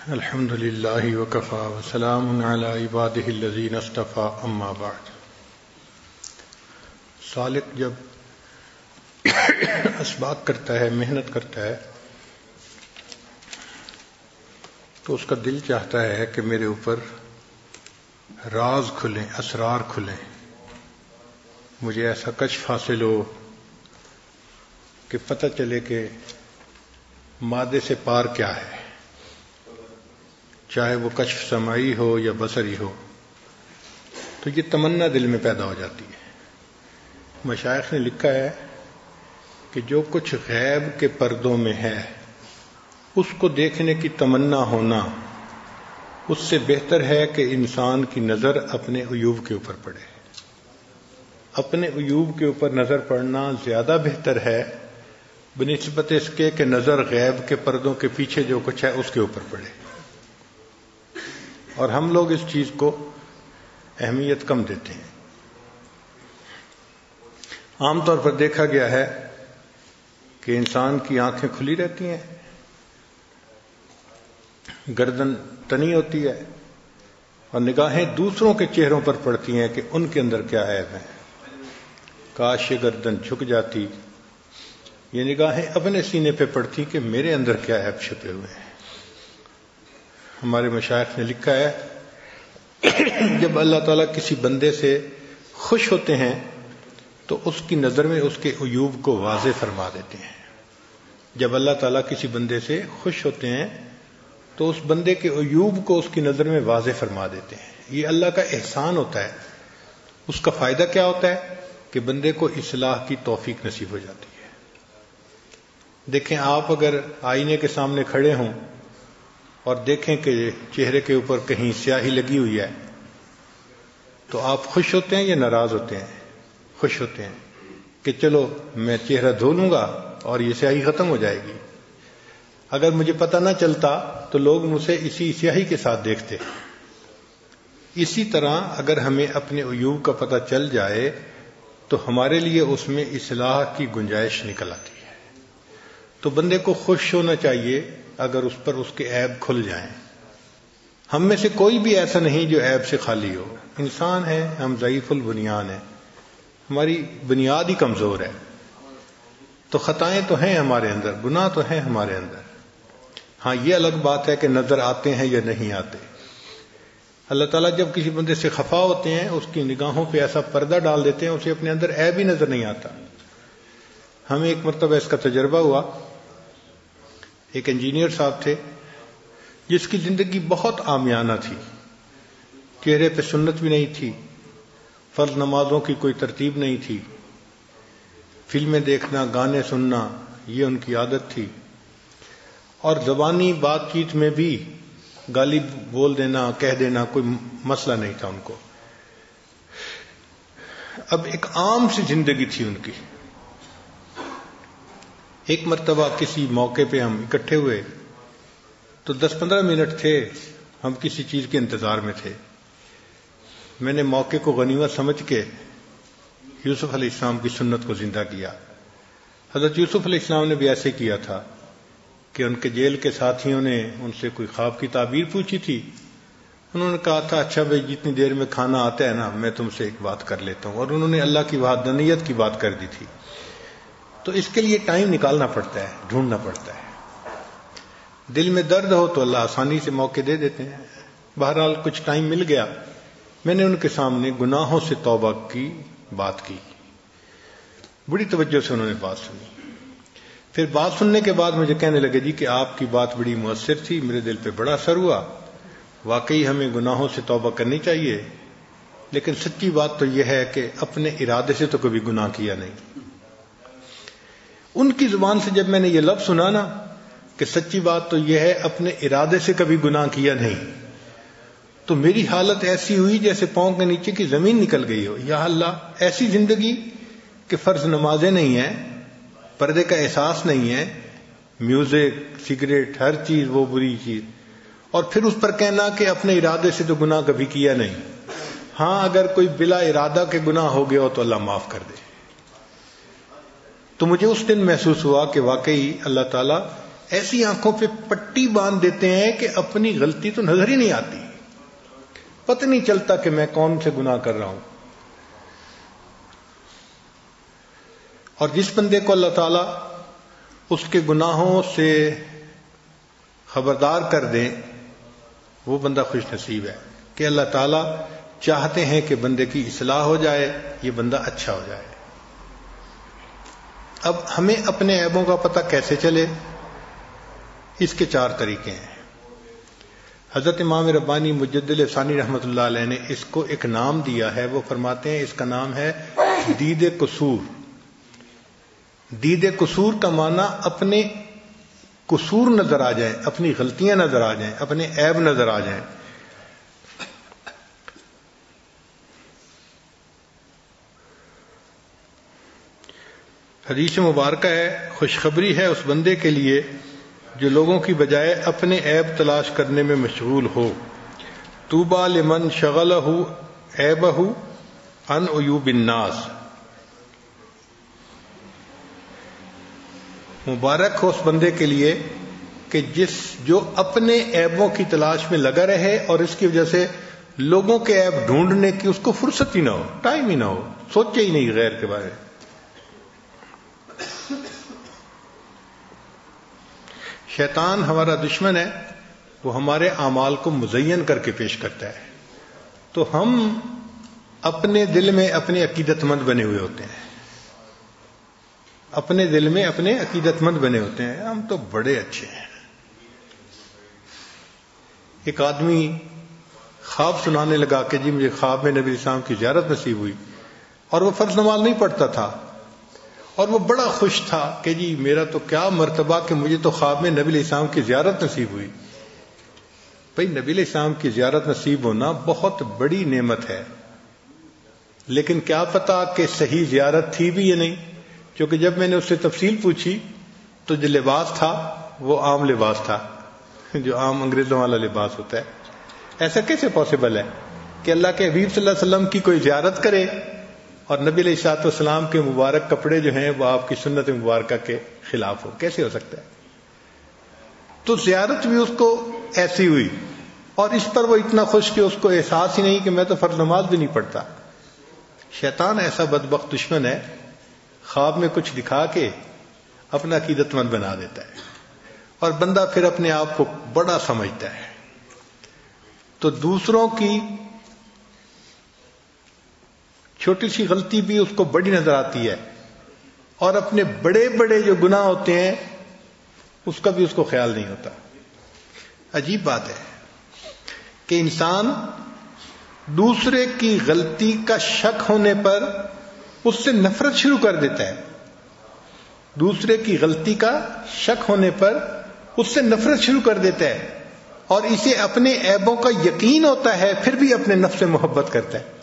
الحمد للہ وکفی وسلام علی عبادہ الذین اصطفی اما بعد۔ سالک جب اسباق کرتا ہے، محنت کرتا ہے، تو اس کا دل چاہتا ہے کہ میرے اوپر راز کھلیں، اسرار کھلیں، مجھے ایسا کشف حاصل ہو کہ پتہ چلے کہ مادے سے پار کیا ہے، چاہے وہ کشف سمعی ہو یا بصری ہو۔ تو یہ تمنا دل میں پیدا ہو جاتی ہے۔ مشائخ نے لکھا ہے کہ جو کچھ غیب کے پردوں میں ہے اس کو دیکھنے کی تمنا ہونا اس سے بہتر ہے کہ انسان کی نظر اپنے عیوب کے اوپر پڑے۔ اپنے عیوب کے اوپر نظر پڑنا زیادہ بہتر ہے بنسبت اس کے کہ نظر غیب کے پردوں کے پیچھے جو کچھ ہے اس کے اوپر پڑے۔ اور ہم لوگ اس چیز کو اہمیت کم دیتے ہیں۔ عام طور پر دیکھا گیا ہے کہ انسان کی آنکھیں کھلی رہتی ہیں، گردن تنی ہوتی ہے، اور نگاہیں دوسروں کے چہروں پر پڑتی ہیں کہ ان کے اندر کیا عیب ہے۔ کاش یہ گردن جھک جاتی، یہ نگاہیں اپنے سینے پہ پڑتی کہ میرے اندر کیا عیب چھپے ہوئے ہیں۔ ہمارے مشائخ نے لکھا ہے جب اللہ تعالیٰ کسی بندے سے خوش ہوتے ہیں تو اس کی نظر میں اس کے عیوب کو واضح فرما دیتے ہیں۔ جب اللہ تعالیٰ کسی بندے سے خوش ہوتے ہیں تو اس بندے کے عیوب کو اس کی نظر میں واضح فرما دیتے ہیں۔ یہ اللہ کا احسان ہوتا ہے۔ اس کا فائدہ کیا ہوتا ہے کہ بندے کو اصلاح کی توفیق نصیب ہو جاتی ہے۔ دیکھیں، آپ اگر آئینے کے سامنے کھڑے ہوں اور دیکھیں کہ چہرے کے اوپر کہیں سیاہی لگی ہوئی ہے تو آپ خوش ہوتے ہیں یا ناراض ہوتے ہیں؟ خوش ہوتے ہیں کہ چلو میں چہرہ دھو لوں گا اور یہ سیاہی ختم ہو جائے گی۔ اگر مجھے پتہ نہ چلتا تو لوگ مجھے اسی سیاہی کے ساتھ دیکھتے۔ اسی طرح اگر ہمیں اپنے عیوب کا پتہ چل جائے تو ہمارے لیے اس میں اصلاح کی گنجائش نکل آتی ہے۔ تو بندے کو خوش ہونا چاہیے اگر اس پر اس کے عیب کھل جائیں۔ ہم میں سے کوئی بھی ایسا نہیں جو عیب سے خالی ہو۔ انسان ہے، ہم ضعیف البنیان ہیں، ہماری بنیاد ہی کمزور ہے۔ تو خطائیں تو ہیں ہمارے اندر، گناہ تو ہیں ہمارے اندر۔ ہاں، یہ الگ بات ہے کہ نظر آتے ہیں یا نہیں آتے۔ اللہ تعالیٰ جب کسی بندے سے خفا ہوتے ہیں اس کی نگاہوں پہ ایسا پردہ ڈال دیتے ہیں اسے اپنے اندر عیب ہی نظر نہیں آتا۔ ہمیں ایک مرتبہ اس کا تجربہ ہوا۔ ایک انجینئر صاحب تھے جس کی زندگی بہت عامیانہ تھی، چہرے پہ سنت بھی نہیں تھی، فرض نمازوں کی کوئی ترتیب نہیں تھی، فلمیں دیکھنا، گانے سننا یہ ان کی عادت تھی، اور زبانی بات چیت میں بھی گالی بول دینا، کہہ دینا کوئی مسئلہ نہیں تھا ان کو۔ اب ایک عام سی زندگی تھی ان کی۔ ایک مرتبہ کسی موقع پہ ہم اکٹھے ہوئے تو 10-15 منٹ تھے، ہم کسی چیز کے انتظار میں تھے۔ میں نے موقع کو غنیمت سمجھ کے یوسف علیہ السلام کی سنت کو زندہ کیا۔ حضرت یوسف علیہ السلام نے بھی ایسے کیا تھا کہ ان کے جیل کے ساتھیوں نے ان سے کوئی خواب کی تعبیر پوچھی تھی۔ انہوں نے کہا تھا اچھا بھائی جتنی دیر میں کھانا آتا ہے نا میں تم سے ایک بات کر لیتا ہوں، اور انہوں نے اللہ کی وحدانیت کی بات کر دی تھی۔ تو اس کے لیے ٹائم نکالنا پڑتا ہے، ڈھونڈنا پڑتا ہے۔ دل میں درد ہو تو اللہ آسانی سے موقع دے دیتے ہیں۔ بہرحال کچھ ٹائم مل گیا، میں نے ان کے سامنے گناہوں سے توبہ کی بات کی۔ بڑی توجہ سے انہوں نے بات سنی۔ پھر بات سننے کے بعد مجھے کہنے لگے جی کہ آپ کی بات بڑی مؤثر تھی، میرے دل پہ بڑا اثر ہوا، واقعی ہمیں گناہوں سے توبہ کرنی چاہیے، لیکن سچی بات تو یہ ہے کہ اپنے ارادے سے تو کبھی گناہ کیا نہیں۔ ان کی زبان سے جب میں نے یہ لفظ سنا نا کہ سچی بات تو یہ ہے اپنے ارادے سے کبھی گناہ کیا نہیں، تو میری حالت ایسی ہوئی جیسے پاؤں کے نیچے کی زمین نکل گئی ہو۔ یا اللہ، ایسی زندگی کہ فرض نمازیں نہیں ہیں، پردے کا احساس نہیں ہے، میوزک، سگریٹ، ہر چیز وہ بری چیز، اور پھر اس پر کہنا کہ اپنے ارادے سے تو گناہ کبھی کیا نہیں۔ ہاں، اگر کوئی بلا ارادہ کے گناہ ہو گیا ہو تو اللہ معاف کر دے۔ تو مجھے اس دن محسوس ہوا کہ واقعی اللہ تعالیٰ ایسی آنکھوں پہ پٹی باندھ دیتے ہیں کہ اپنی غلطی تو نظر ہی نہیں آتی، پتہ نہیں چلتا کہ میں کون سے گناہ کر رہا ہوں. اور جس بندے کو اللہ تعالیٰ اس کے گناہوں سے خبردار کر دے وہ بندہ خوش نصیب ہے کہ اللہ تعالیٰ چاہتے ہیں کہ بندے کی اصلاح ہو جائے، یہ بندہ اچھا ہو جائے. اب ہمیں اپنے عیبوں کا پتہ کیسے چلے؟ اس کے 4 طریقے ہیں. حضرت امام ربانی مجدد ثانی رحمۃ اللہ علیہ نے اس کو ایک نام دیا ہے. وہ فرماتے ہیں اس کا نام ہے دید قصور. دید قصور کا معنی اپنے قصور نظر آ جائیں، اپنی غلطیاں نظر آ جائیں، اپنے عیب نظر آ جائیں. حدیث مبارکہ ہے، خوشخبری ہے اس بندے کے لیے جو لوگوں کی بجائے اپنے عیب تلاش کرنے میں مشغول ہو. طوبی لمن شغلہ عیبہ عن عیوب الناس. مبارک ہو اس بندے کے لیے کہ جو اپنے عیبوں کی تلاش میں لگا رہے اور اس کی وجہ سے لوگوں کے عیب ڈھونڈنے کی اس کو فرصت ہی نہ ہو، ٹائم ہی نہ ہو، سوچے ہی نہیں غیر کے بارے. شیطان ہمارا دشمن ہے، وہ ہمارے اعمال کو مزین کر کے پیش کرتا ہے. تو ہم اپنے دل میں اپنے عقیدت مند بنے ہوئے ہوتے ہیں، اپنے دل میں اپنے عقیدت مند بنے ہوتے ہیں، ہم تو بڑے اچھے ہیں. ایک آدمی خواب سنانے لگا کہ جی مجھے خواب میں نبی علیہ السلام کی زیارت نصیب ہوئی، اور وہ فرض نماز نہیں پڑھتا تھا، اور وہ بڑا خوش تھا کہ جی میرا تو کیا مرتبہ کہ مجھے تو خواب میں نبی علیہ السلام کی زیارت نصیب ہوئی. بھئی نبی علیہ السلام کی زیارت نصیب ہونا بہت بڑی نعمت ہے، لیکن کیا پتا کہ صحیح زیارت تھی بھی یا نہیں، کیونکہ جب میں نے اس سے تفصیل پوچھی تو جو لباس تھا وہ عام لباس تھا، جو عام انگریزوں والا لباس ہوتا ہے. ایسا کیسے پاسبل ہے کہ اللہ کے حبیب صلی اللہ علیہ وسلم کی کوئی زیارت کرے اور نبی علیہ الصلوۃ والسلام کے مبارک کپڑے جو ہیں وہ آپ کی سنت مبارکہ کے خلاف ہو؟ کیسے ہو سکتا ہے؟ تو زیارت بھی اس کو ایسی ہوئی، اور اس پر وہ اتنا خوش کہ اس کو احساس ہی نہیں کہ میں تو فرض نماز بھی نہیں پڑھتا. شیطان ایسا بدبخت دشمن ہے، خواب میں کچھ دکھا کے اپنا عقیدت مند بنا دیتا ہے، اور بندہ پھر اپنے آپ کو بڑا سمجھتا ہے. تو دوسروں کی چھوٹی سی غلطی بھی اس کو بڑی نظر آتی ہے، اور اپنے بڑے بڑے جو گناہ ہوتے ہیں اس کا بھی اس کو خیال نہیں ہوتا. عجیب بات ہے کہ انسان دوسرے کی غلطی کا شک ہونے پر اس سے نفرت شروع کر دیتا ہے. دوسرے کی غلطی کا شک ہونے پر اس سے نفرت شروع کر دیتا ہے، اور اسے اپنے عیبوں کا یقین ہوتا ہے پھر بھی اپنے نفس سے محبت کرتا ہے.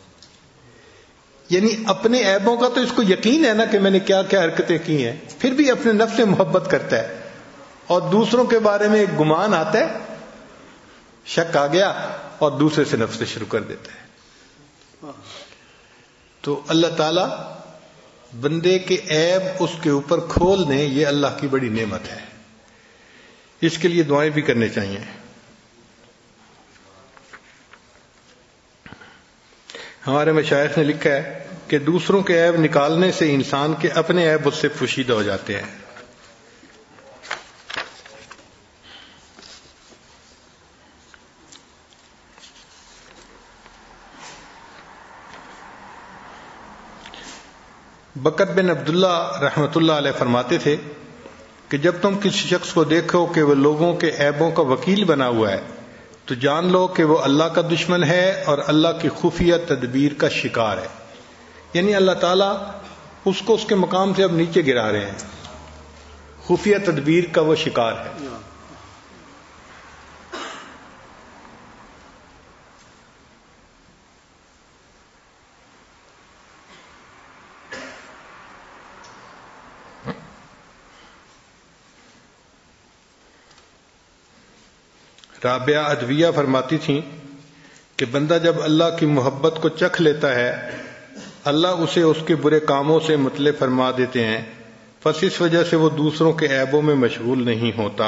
یعنی اپنے عیبوں کا تو اس کو یقین ہے نا کہ میں نے کیا کیا حرکتیں کی ہیں، پھر بھی اپنے نفس سے محبت کرتا ہے. اور دوسروں کے بارے میں ایک گمان آتا ہے، شک آ گیا اور دوسرے سے نفس سے شروع کر دیتا ہے. تو اللہ تعالی بندے کے عیب اس کے اوپر کھول دیں، یہ اللہ کی بڑی نعمت ہے. اس کے لیے دعائیں بھی کرنے چاہیے. ہمارے مشائخ نے لکھا ہے کہ دوسروں کے عیب نکالنے سے انسان کے اپنے عیب اس سے پوشیدہ ہو جاتے ہیں. بکر بن عبداللہ رحمۃ اللہ علیہ فرماتے تھے کہ جب تم کسی شخص کو دیکھو کہ وہ لوگوں کے عیبوں کا وکیل بنا ہوا ہے تو جان لو کہ وہ اللہ کا دشمن ہے اور اللہ کی خفیہ تدبیر کا شکار ہے. یعنی اللہ تعالیٰ اس کو اس کے مقام سے اب نیچے گرا رہے ہیں، خفیہ تدبیر کا وہ شکار ہے. رابعہ ادویہ فرماتی تھیں کہ بندہ جب اللہ کی محبت کو چکھ لیتا ہے اللہ اسے اس کے برے کاموں سے مطلع فرما دیتے ہیں، بس اس وجہ سے وہ دوسروں کے عیبوں میں مشغول نہیں ہوتا۔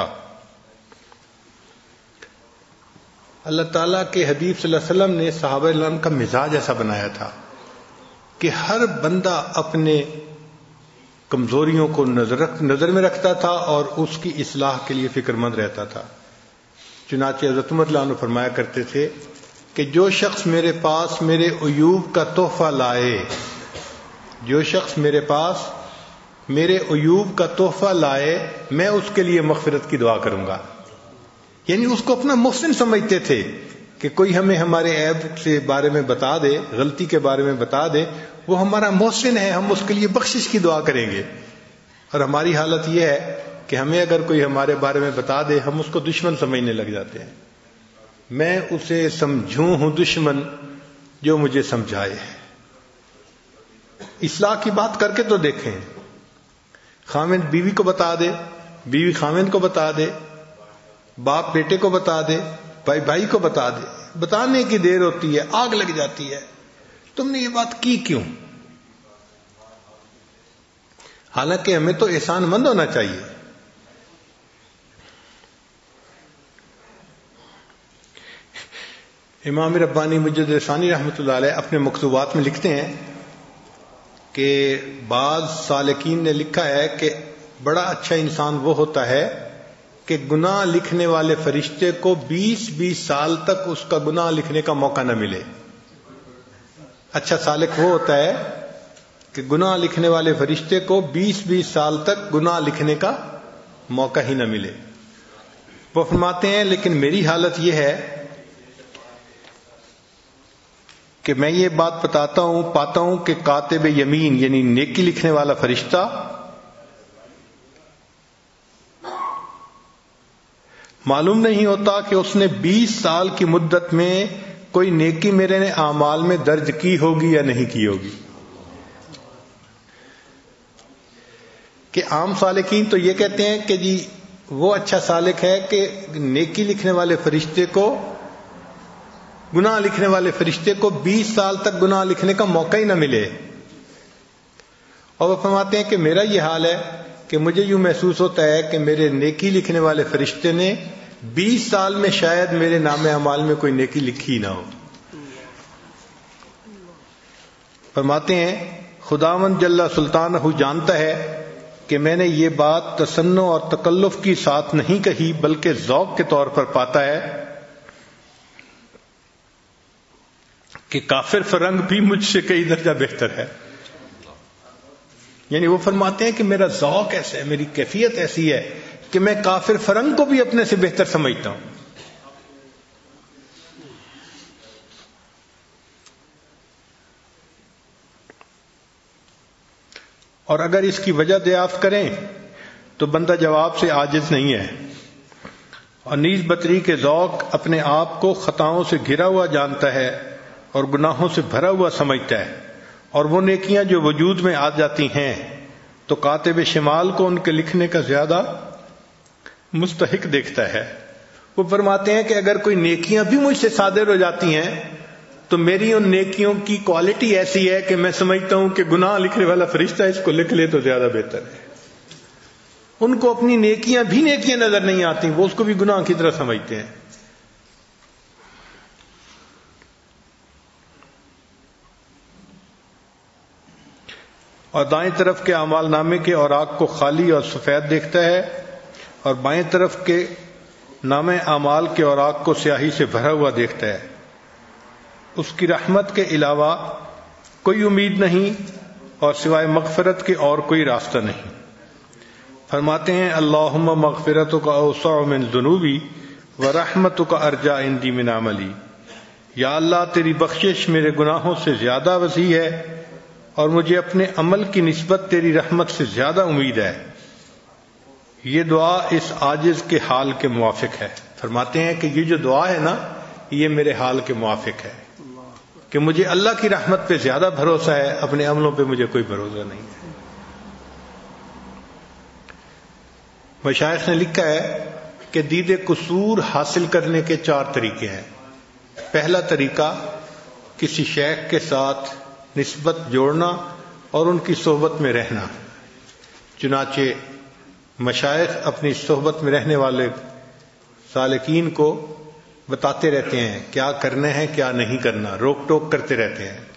اللہ تعالیٰ کے حبیب صلی اللہ علیہ وسلم نے صحابہ کرام کا مزاج ایسا بنایا تھا کہ ہر بندہ اپنے کمزوریوں کو نظر میں رکھتا تھا اور اس کی اصلاح کے لیے فکر مند رہتا تھا۔ چنانچہ حضرت عمر رضی اللہ عنہ فرمایا کرتے تھے کہ جو شخص میرے پاس میرے عیوب کا تحفہ لائے، جو شخص میرے پاس میرے عیوب کا تحفہ لائے، میں اس کے لیے مغفرت کی دعا کروں گا۔ یعنی اس کو اپنا محسن سمجھتے تھے کہ کوئی ہمیں ہمارے عیب کے بارے میں بتا دے، غلطی کے بارے میں بتا دے، وہ ہمارا محسن ہے، ہم اس کے لیے بخشش کی دعا کریں گے۔ اور ہماری حالت یہ ہے کہ ہمیں اگر کوئی ہمارے بارے میں بتا دے، ہم اس کو دشمن سمجھنے لگ جاتے ہیں۔ میں اسے سمجھوں ہوں دشمن جو مجھے سمجھائے۔ اصلاح کی بات کر کے تو دیکھیں، خاوند بیوی کو بتا دے، بیوی خاوند کو بتا دے، باپ بیٹے کو بتا دے، بھائی بھائی کو بتا دے، بتانے کی دیر ہوتی ہے آگ لگ جاتی ہے، تم نے یہ بات کی کیوں؟ حالانکہ ہمیں تو احسان مند ہونا چاہیے۔ امام ربانی مجدد ثانی رحمۃ اللہ علیہ اپنے مکتوبات میں لکھتے ہیں کہ بعض سالکین نے لکھا ہے کہ بڑا اچھا انسان وہ ہوتا ہے کہ گناہ لکھنے والے فرشتے کو 20 سال تک اس کا گناہ لکھنے کا موقع نہ ملے۔ اچھا سالک وہ ہوتا ہے کہ گناہ لکھنے والے فرشتے کو 20 سال تک گناہ لکھنے کا موقع ہی نہ ملے۔ وہ فرماتے ہیں لیکن میری حالت یہ ہے کہ میں یہ بات پاتا ہوں کہ کاتب یمین یعنی نیکی لکھنے والا فرشتہ معلوم نہیں ہوتا کہ اس نے 20 سال کی مدت میں کوئی نیکی میرے اعمال میں درج کی ہوگی یا نہیں کی ہوگی۔ کہ عام سالکین تو یہ کہتے ہیں کہ جی وہ اچھا سالک ہے کہ نیکی لکھنے والے فرشتے کو، گناہ لکھنے والے فرشتے کو 20 سال تک گناہ لکھنے کا موقع ہی نہ ملے۔ اور وہ فرماتے ہیں کہ میرا یہ حال ہے کہ مجھے یوں محسوس ہوتا ہے کہ میرے نیکی لکھنے والے فرشتے نے 20 سال میں شاید میرے نام اعمال میں کوئی نیکی لکھی نہ ہو۔ فرماتے ہیں خداوند جل سلطانہ جانتا ہے کہ میں نے یہ بات تصنع اور تکلف کی ساتھ نہیں کہی بلکہ ذوق کے طور پر پاتا ہے کہ کافر فرنگ بھی مجھ سے کئی درجہ بہتر ہے۔ یعنی وہ فرماتے ہیں کہ میرا ذوق ایسا ہے، میری کیفیت ایسی ہے کہ میں کافر فرنگ کو بھی اپنے سے بہتر سمجھتا ہوں۔ اور اگر اس کی وجہ دریافت کریں تو بندہ جواب سے عاجز نہیں ہے، اور نیز بتری کے ذوق اپنے آپ کو خطاؤں سے گھرا ہوا جانتا ہے اور گناہوں سے بھرا ہوا سمجھتا ہے، اور وہ نیکیاں جو وجود میں آ جاتی ہیں تو کاتب شمال کو ان کے لکھنے کا زیادہ مستحق دیکھتا ہے۔ وہ فرماتے ہیں کہ اگر کوئی نیکیاں بھی مجھ سے صادر ہو جاتی ہیں تو میری ان نیکیوں کی کوالٹی ایسی ہے کہ میں سمجھتا ہوں کہ گناہ لکھنے والا فرشتہ اس کو لکھ لے تو زیادہ بہتر ہے۔ ان کو اپنی نیکیاں بھی نیکیاں نظر نہیں آتی، وہ اس کو بھی گناہ کی طرح سمجھتے ہیں۔ اور دائیں طرف کے اعمال نامے کے اوراق کو خالی اور سفید دیکھتا ہے، اور بائیں طرف کے نامے اعمال کے اوراق کو سیاہی سے بھرا ہوا دیکھتا ہے۔ اس کی رحمت کے علاوہ کوئی امید نہیں اور سوائے مغفرت کے اور کوئی راستہ نہیں۔ فرماتے ہیں اللہم مغفرتک اوسع من ذنوبی ورحمتک ارجا عندی من عملی۔ یا اللہ تیری بخشش میرے گناہوں سے زیادہ وسیع ہے اور مجھے اپنے عمل کی نسبت تیری رحمت سے زیادہ امید ہے۔ یہ دعا اس عاجز کے حال کے موافق ہے۔ فرماتے ہیں کہ یہ جو دعا ہے نا، یہ میرے حال کے موافق ہے کہ مجھے اللہ کی رحمت پہ زیادہ بھروسہ ہے، اپنے عملوں پہ مجھے کوئی بھروسہ نہیں ہے۔ مشائخ نے لکھا ہے کہ دید قصور حاصل کرنے کے 4 طریقے ہیں۔ پہلا طریقہ کسی شیخ کے ساتھ نسبت جوڑنا اور ان کی صحبت میں رہنا۔ چنانچہ مشائخ اپنی صحبت میں رہنے والے سالکین کو بتاتے رہتے ہیں کیا کرنا ہے کیا نہیں کرنا، روک ٹوک کرتے رہتے ہیں.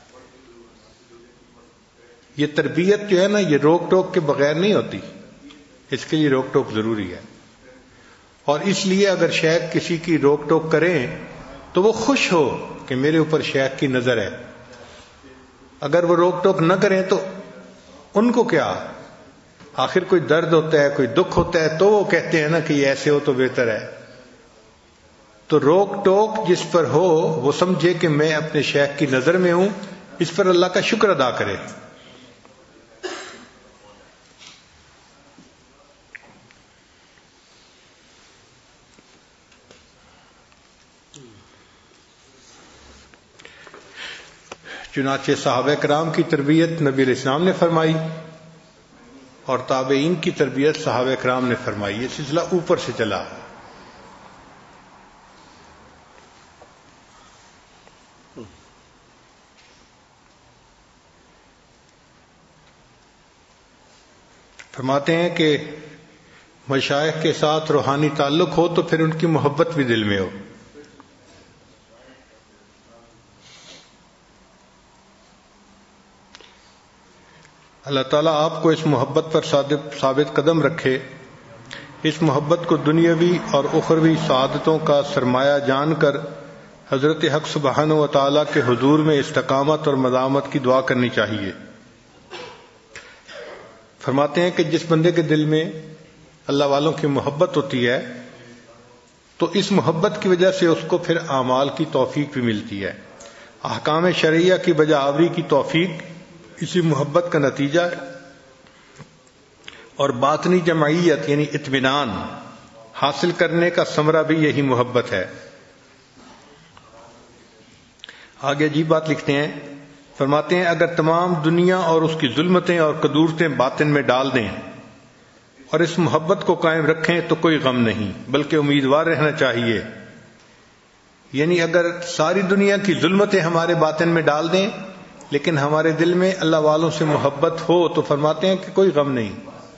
یہ تربیت جو ہے نا، یہ روک ٹوک کے بغیر نہیں ہوتی، اس کے لیے روک ٹوک ضروری ہے. اور اس لیے اگر شیخ کسی کی روک ٹوک کریں تو وہ خوش ہو کہ میرے اوپر شیخ کی نظر ہے. اگر وہ روک ٹوک نہ کریں تو ان کو کیا، آخر کوئی درد ہوتا ہے، کوئی دکھ ہوتا ہے تو وہ کہتے ہیں نا کہ یہ ایسے ہو تو بہتر ہے. تو روک ٹوک جس پر ہو وہ سمجھے کہ میں اپنے شیخ کی نظر میں ہوں، اس پر اللہ کا شکر ادا کرے. چنانچہ صحابہ کرام کی تربیت نبی علیہ السلام نے فرمائی اور تابعین کی تربیت صحابہ کرام نے فرمائی. یہ سلسلہ اوپر سے چلا. فرماتے ہیں کہ مشائخ کے ساتھ روحانی تعلق ہو تو پھر ان کی محبت بھی دل میں ہو. اللہ تعالیٰ آپ کو اس محبت پر ثابت قدم رکھے. اس محبت کو دنیاوی اور اخروی سعادتوں کا سرمایہ جان کر حضرت حق سبحانہ و تعالیٰ کے حضور میں استقامت اور مدامت کی دعا کرنی چاہیے. فرماتے ہیں کہ جس بندے کے دل میں اللہ والوں کی محبت ہوتی ہے تو اس محبت کی وجہ سے اس کو پھر اعمال کی توفیق بھی ملتی ہے. احکام شرعیہ کی بجا آوری کی توفیق اسی محبت کا نتیجہ ہے. اور باطنی جمعیت یعنی اطمینان حاصل کرنے کا ثمرہ بھی یہی محبت ہے. آگے عجیب بات لکھتے ہیں، فرماتے ہیں اگر تمام دنیا اور اس کی ظلمتیں اور قدورتیں باطن میں ڈال دیں اور اس محبت کو قائم رکھیں تو کوئی غم نہیں بلکہ امیدوار رہنا چاہیے. یعنی اگر ساری دنیا کی ظلمتیں ہمارے باطن میں ڈال دیں لیکن ہمارے دل میں اللہ والوں سے محبت ہو تو فرماتے ہیں کہ کوئی غم نہیں.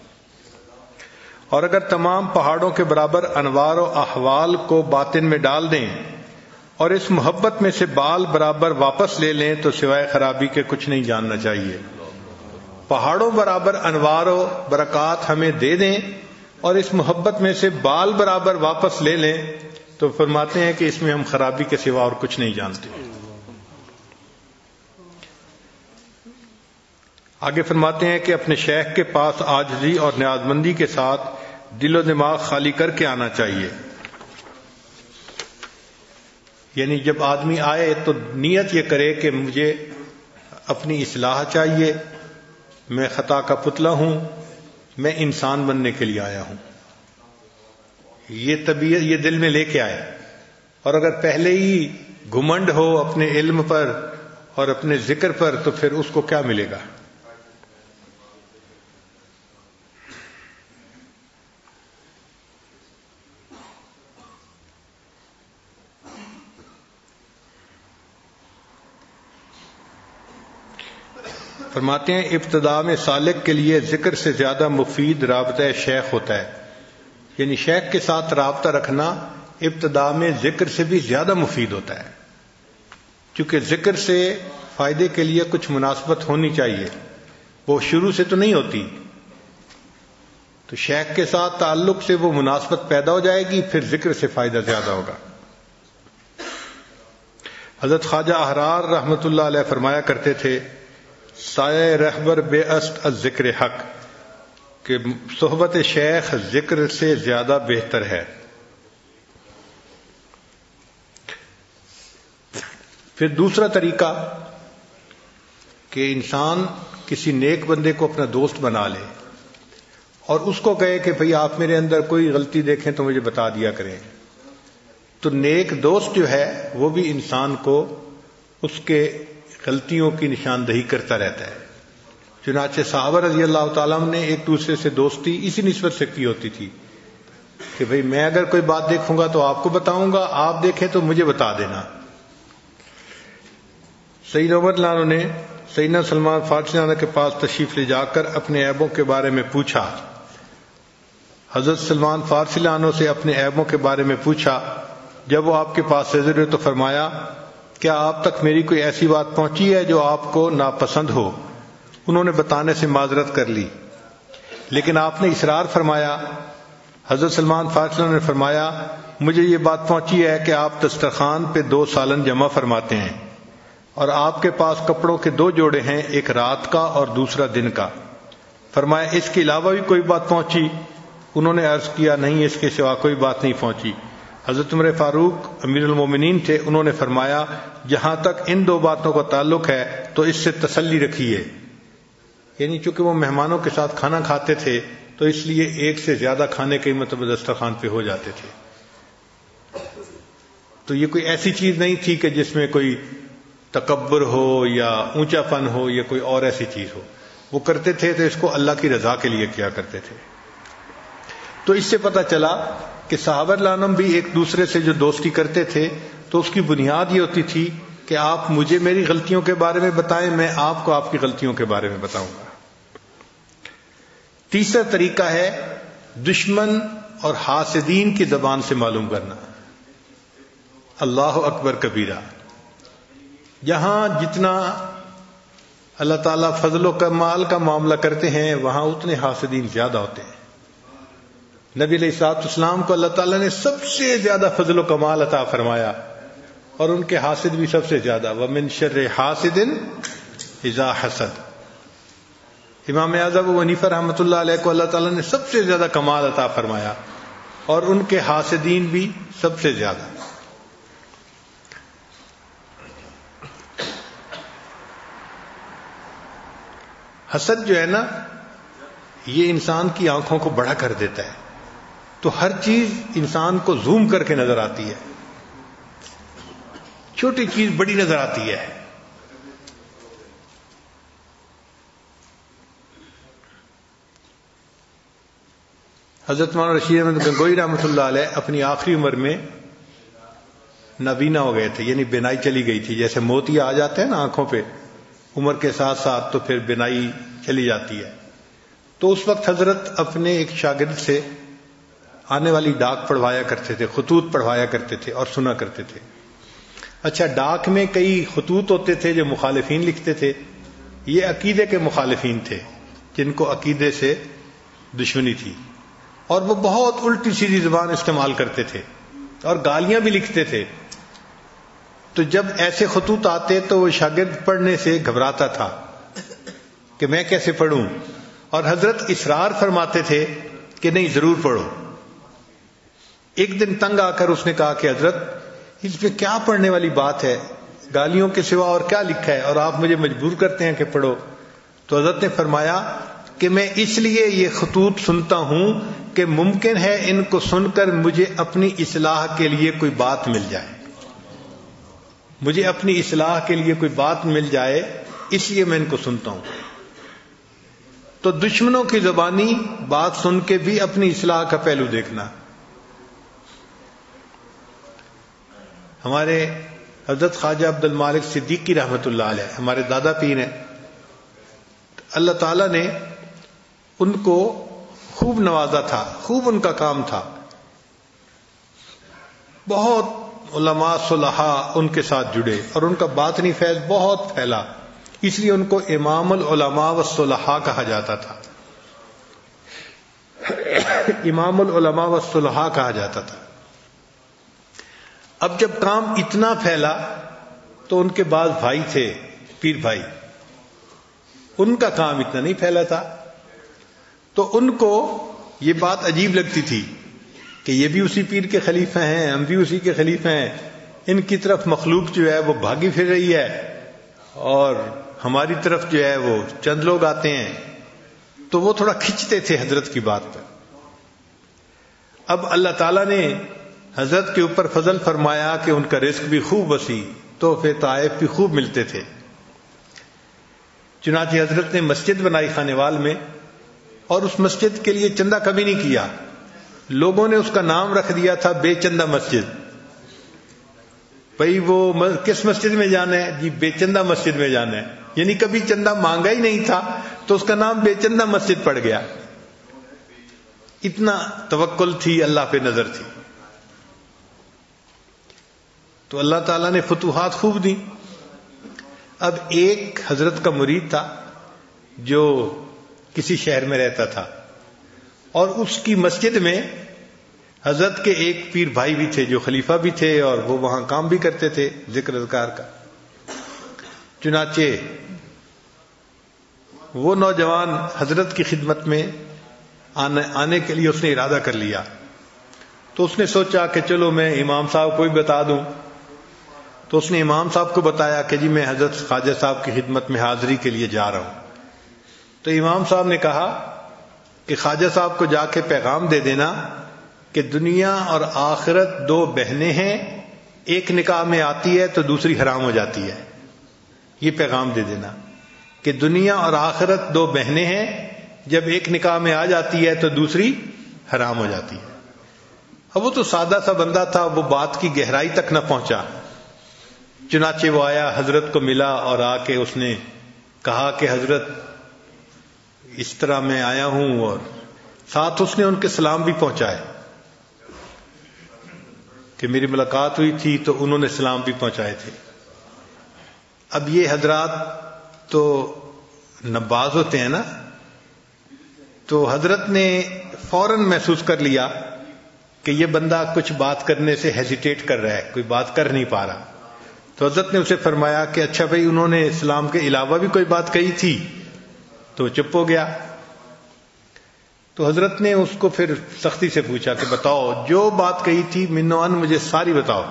اور اگر تمام پہاڑوں کے برابر انوار و احوال کو باطن میں ڈال دیں اور اس محبت میں سے بال برابر واپس لے لیں تو سوائے خرابی کے کچھ نہیں جاننا چاہیے. پہاڑوں برابر انوار و برکات ہمیں دے دیں اور اس محبت میں سے بال برابر واپس لے لیں تو فرماتے ہیں کہ اس میں ہم خرابی کے سوا اور کچھ نہیں جانتے. آگے فرماتے ہیں کہ اپنے شیخ کے پاس عاجزی اور نیاز مندی کے ساتھ دل و دماغ خالی کر کے آنا چاہیے. یعنی جب آدمی آئے تو نیت یہ کرے کہ مجھے اپنی اصلاح چاہیے، میں خطا کا پتلا ہوں، میں انسان بننے کے لیے آیا ہوں. یہ طبیعت یہ دل میں لے کے آئے. اور اگر پہلے ہی گھمنڈ ہو اپنے علم پر اور اپنے ذکر پر تو پھر اس کو کیا ملے گا. فرماتے ہیں ابتداء میں سالک کے لیے ذکر سے زیادہ مفید رابطہ شیخ ہوتا ہے. یعنی شیخ کے ساتھ رابطہ رکھنا ابتداء میں ذکر سے بھی زیادہ مفید ہوتا ہے، کیونکہ ذکر سے فائدے کے لیے کچھ مناسبت ہونی چاہیے، وہ شروع سے تو نہیں ہوتی. تو شیخ کے ساتھ تعلق سے وہ مناسبت پیدا ہو جائے گی، پھر ذکر سے فائدہ زیادہ ہوگا. حضرت خواجہ احرار رحمۃ اللہ علیہ فرمایا کرتے تھے سایہ رہبر بے است از ذکر حق، کہ صحبت شیخ ذکر سے زیادہ بہتر ہے. پھر دوسرا طریقہ کہ انسان کسی نیک بندے کو اپنا دوست بنا لے اور اس کو کہے کہ بھئی آپ میرے اندر کوئی غلطی دیکھیں تو مجھے بتا دیا کریں. تو نیک دوست جو ہے وہ بھی انسان کو اس کے غلطیوں کی نشاندہی کرتا رہتا ہے. چنانچہ صحابہ رضی اللہ تعالیٰ نے ایک دوسرے سے دوستی اسی نسبت سے کی ہوتی تھی کہ بھئی میں اگر کوئی بات دیکھوں گا تو آپ کو بتاؤں گا، آپ دیکھیں تو مجھے بتا دینا. سید عمر لانا نے سیدنا سلمان فارسی عنہ کے پاس تشریف لے جا کر اپنے عیبوں کے بارے میں پوچھا. حضرت سلمان فارسی عنہ سے اپنے عیبوں کے بارے میں پوچھا. جب وہ آپ کے پاس حاضر ہوئے تو فرمایا کیا آپ تک میری کوئی ایسی بات پہنچی ہے جو آپ کو ناپسند ہو؟ انہوں نے بتانے سے معذرت کر لی لیکن آپ نے اصرار فرمایا. حضرت سلمان فارسی نے فرمایا مجھے یہ بات پہنچی ہے کہ آپ دسترخوان پہ 2 سالن جمع فرماتے ہیں اور آپ کے پاس کپڑوں کے 2 جوڑے ہیں، ایک رات کا اور دوسرا دن کا. فرمایا اس کے علاوہ بھی کوئی بات پہنچی؟ انہوں نے عرض کیا نہیں، اس کے سوا کوئی بات نہیں پہنچی. حضرت عمر فاروق امیر المومنین تھے، انہوں نے فرمایا جہاں تک ان 2 باتوں کا تعلق ہے تو اس سے تسلی رکھیے. یعنی چونکہ وہ مہمانوں کے ساتھ کھانا کھاتے تھے تو اس لیے ایک سے زیادہ کھانے کے مطلب دسترخوان پہ ہو جاتے تھے. تو یہ کوئی ایسی چیز نہیں تھی کہ جس میں کوئی تکبر ہو یا اونچا پن ہو یا کوئی اور ایسی چیز ہو. وہ کرتے تھے تو اس کو اللہ کی رضا کے لیے کیا کرتے تھے. تو اس سے پتہ چلا کہ صحابہ رضی اللہ عنہم بھی ایک دوسرے سے جو دوستی کرتے تھے تو اس کی بنیاد یہ ہوتی تھی کہ آپ مجھے میری غلطیوں کے بارے میں بتائیں، میں آپ کو آپ کی غلطیوں کے بارے میں بتاؤں گا. تیسرا طریقہ ہے دشمن اور حاسدین کی زبان سے معلوم کرنا. اللہ اکبر کبیرہ. جہاں جتنا اللہ تعالیٰ فضل و کمال کا معاملہ کرتے ہیں وہاں اتنے حاسدین زیادہ ہوتے ہیں. نبی علیہ الصلوۃ والسلام کو اللہ تعالیٰ نے سب سے زیادہ فضل و کمال عطا فرمایا اور ان کے حاسد بھی سب سے زیادہ. وَمِن شَرِّ حَاسِدٍ إِذَا حَسَدَ. امام اعظم ابو حنیفہ رحمۃ اللہ علیہ کو اللہ تعالیٰ نے سب سے زیادہ کمال عطا فرمایا اور ان کے حاسدین بھی سب سے زیادہ. حسد جو ہے نا یہ انسان کی آنکھوں کو بڑا کر دیتا ہے. تو ہر چیز انسان کو زوم کر کے نظر آتی ہے، چھوٹی چیز بڑی نظر آتی ہے. حضرت مولانا رشید احمد گنگوئی رحمۃ اللہ علیہ اپنی آخری عمر میں نابینا ہو گئے تھے، یعنی بینائی چلی گئی تھی. جیسے موتی آ جاتے ہیں نا آنکھوں پہ عمر کے ساتھ ساتھ تو پھر بینائی چلی جاتی ہے. تو اس وقت حضرت اپنے ایک شاگرد سے آنے والی ڈاک پڑھوایا کرتے تھے، خطوط پڑھوایا کرتے تھے اور سنا کرتے تھے. اچھا، ڈاک میں کئی خطوط ہوتے تھے جو مخالفین لکھتے تھے. یہ عقیدے کے مخالفین تھے جن کو عقیدے سے دشمنی تھی اور وہ بہت الٹی سیدھی زبان استعمال کرتے تھے اور گالیاں بھی لکھتے تھے. تو جب ایسے خطوط آتے تو وہ شاگرد پڑھنے سے گھبراتا تھا کہ میں کیسے پڑھوں، اور حضرت اصرار فرماتے تھے کہ نہیں ضرور پڑھو. ایک دن تنگ آ کر اس نے کہا کہ حضرت اس پہ کیا پڑھنے والی بات ہے، گالیوں کے سوا اور کیا لکھا ہے اور آپ مجھے مجبور کرتے ہیں کہ پڑھو. تو حضرت نے فرمایا کہ میں اس لیے یہ خطوط سنتا ہوں کہ ممکن ہے ان کو سن کر مجھے اپنی اصلاح کے لیے کوئی بات مل جائے، مجھے اپنی اصلاح کے لیے کوئی بات مل جائے، اس لیے میں ان کو سنتا ہوں. تو دشمنوں کی زبانی بات سن کے بھی اپنی اصلاح کا پہلو دیکھنا. ہمارے حضرت خواجہ عبد المالک صدیقی رحمۃ اللہ علیہ ہمارے دادا پیر ہیں. اللہ تعالیٰ نے ان کو خوب نوازا تھا، خوب ان کا کام تھا. بہت علماء صلحاء ان کے ساتھ جڑے اور ان کا باطنی فیض بہت پھیلا، اس لیے ان کو امام العلماء والصلحاء کہا جاتا تھا. امام العلماء والصلحاء کہا جاتا تھا. اب جب کام اتنا پھیلا تو ان کے بعض بھائی تھے پیر بھائی، ان کا کام اتنا نہیں پھیلا تھا. تو ان کو یہ بات عجیب لگتی تھی کہ یہ بھی اسی پیر کے خلیفہ ہیں، ہم بھی اسی کے خلیفہ ہیں، ان کی طرف مخلوق جو ہے وہ بھاگی پھر رہی ہے اور ہماری طرف جو ہے وہ چند لوگ آتے ہیں. تو وہ تھوڑا کھنچتے تھے حضرت کی بات پر. اب اللہ تعالیٰ نے حضرت کے اوپر فضل فرمایا کہ ان کا رزق بھی خوب وسیع، تحفے طائف بھی خوب ملتے تھے. چنانچہ حضرت نے مسجد بنائی خانیوال میں اور اس مسجد کے لیے چندہ کبھی نہیں کیا. لوگوں نے اس کا نام رکھ دیا تھا بے چندہ مسجد. بھئی وہ کس مسجد میں جانا ہے؟ جی بے چندہ مسجد میں جانا ہے. یعنی کبھی چندہ مانگا ہی نہیں تھا تو اس کا نام بے چندہ مسجد پڑ گیا. اتنا توکل تھی، اللہ پہ نظر تھی. تو اللہ تعالیٰ نے فتوحات خوب دی. اب ایک حضرت کا مرید تھا جو کسی شہر میں رہتا تھا، اور اس کی مسجد میں حضرت کے ایک پیر بھائی بھی تھے جو خلیفہ بھی تھے، اور وہ وہاں کام بھی کرتے تھے ذکر اذکار کا. چنانچہ وہ نوجوان حضرت کی خدمت میں آنے کے لیے اس نے ارادہ کر لیا. تو اس نے سوچا کہ چلو میں امام صاحب کو بھی بتا دوں. تو اس نے امام صاحب کو بتایا کہ جی میں حضرت خواجہ صاحب کی خدمت میں حاضری کے لیے جا رہا ہوں. تو امام صاحب نے کہا کہ خواجہ صاحب کو جا کے پیغام دے دینا کہ دنیا اور آخرت دو بہنیں ہیں، ایک نکاح میں آتی ہے تو دوسری حرام ہو جاتی ہے. یہ پیغام دے دینا کہ دنیا اور آخرت دو بہنیں ہیں، جب ایک نکاح میں آ جاتی ہے تو دوسری حرام ہو جاتی ہے. اب وہ تو سادہ سا بندہ تھا، وہ بات کی گہرائی تک نہ پہنچا. چنانچہ وہ آیا، حضرت کو ملا، اور آ کے اس نے کہا کہ حضرت اس طرح میں آیا ہوں، اور ساتھ اس نے ان کے سلام بھی پہنچائے کہ میری ملاقات ہوئی تھی تو انہوں نے سلام بھی پہنچائے تھے. اب یہ حضرات تو نباز ہوتے ہیں نا، تو حضرت نے فوراً محسوس کر لیا کہ یہ بندہ کچھ بات کرنے سے ہیزیٹیٹ کر رہا ہے، کوئی بات کر نہیں پا رہا. تو حضرت نے اسے فرمایا کہ اچھا بھائی انہوں نے اسلام کے علاوہ بھی کوئی بات کہی تھی؟ تو چپ ہو گیا. تو حضرت نے اس کو پھر سختی سے پوچھا کہ بتاؤ جو بات کہی تھی منو ان مجھے ساری بتاؤ.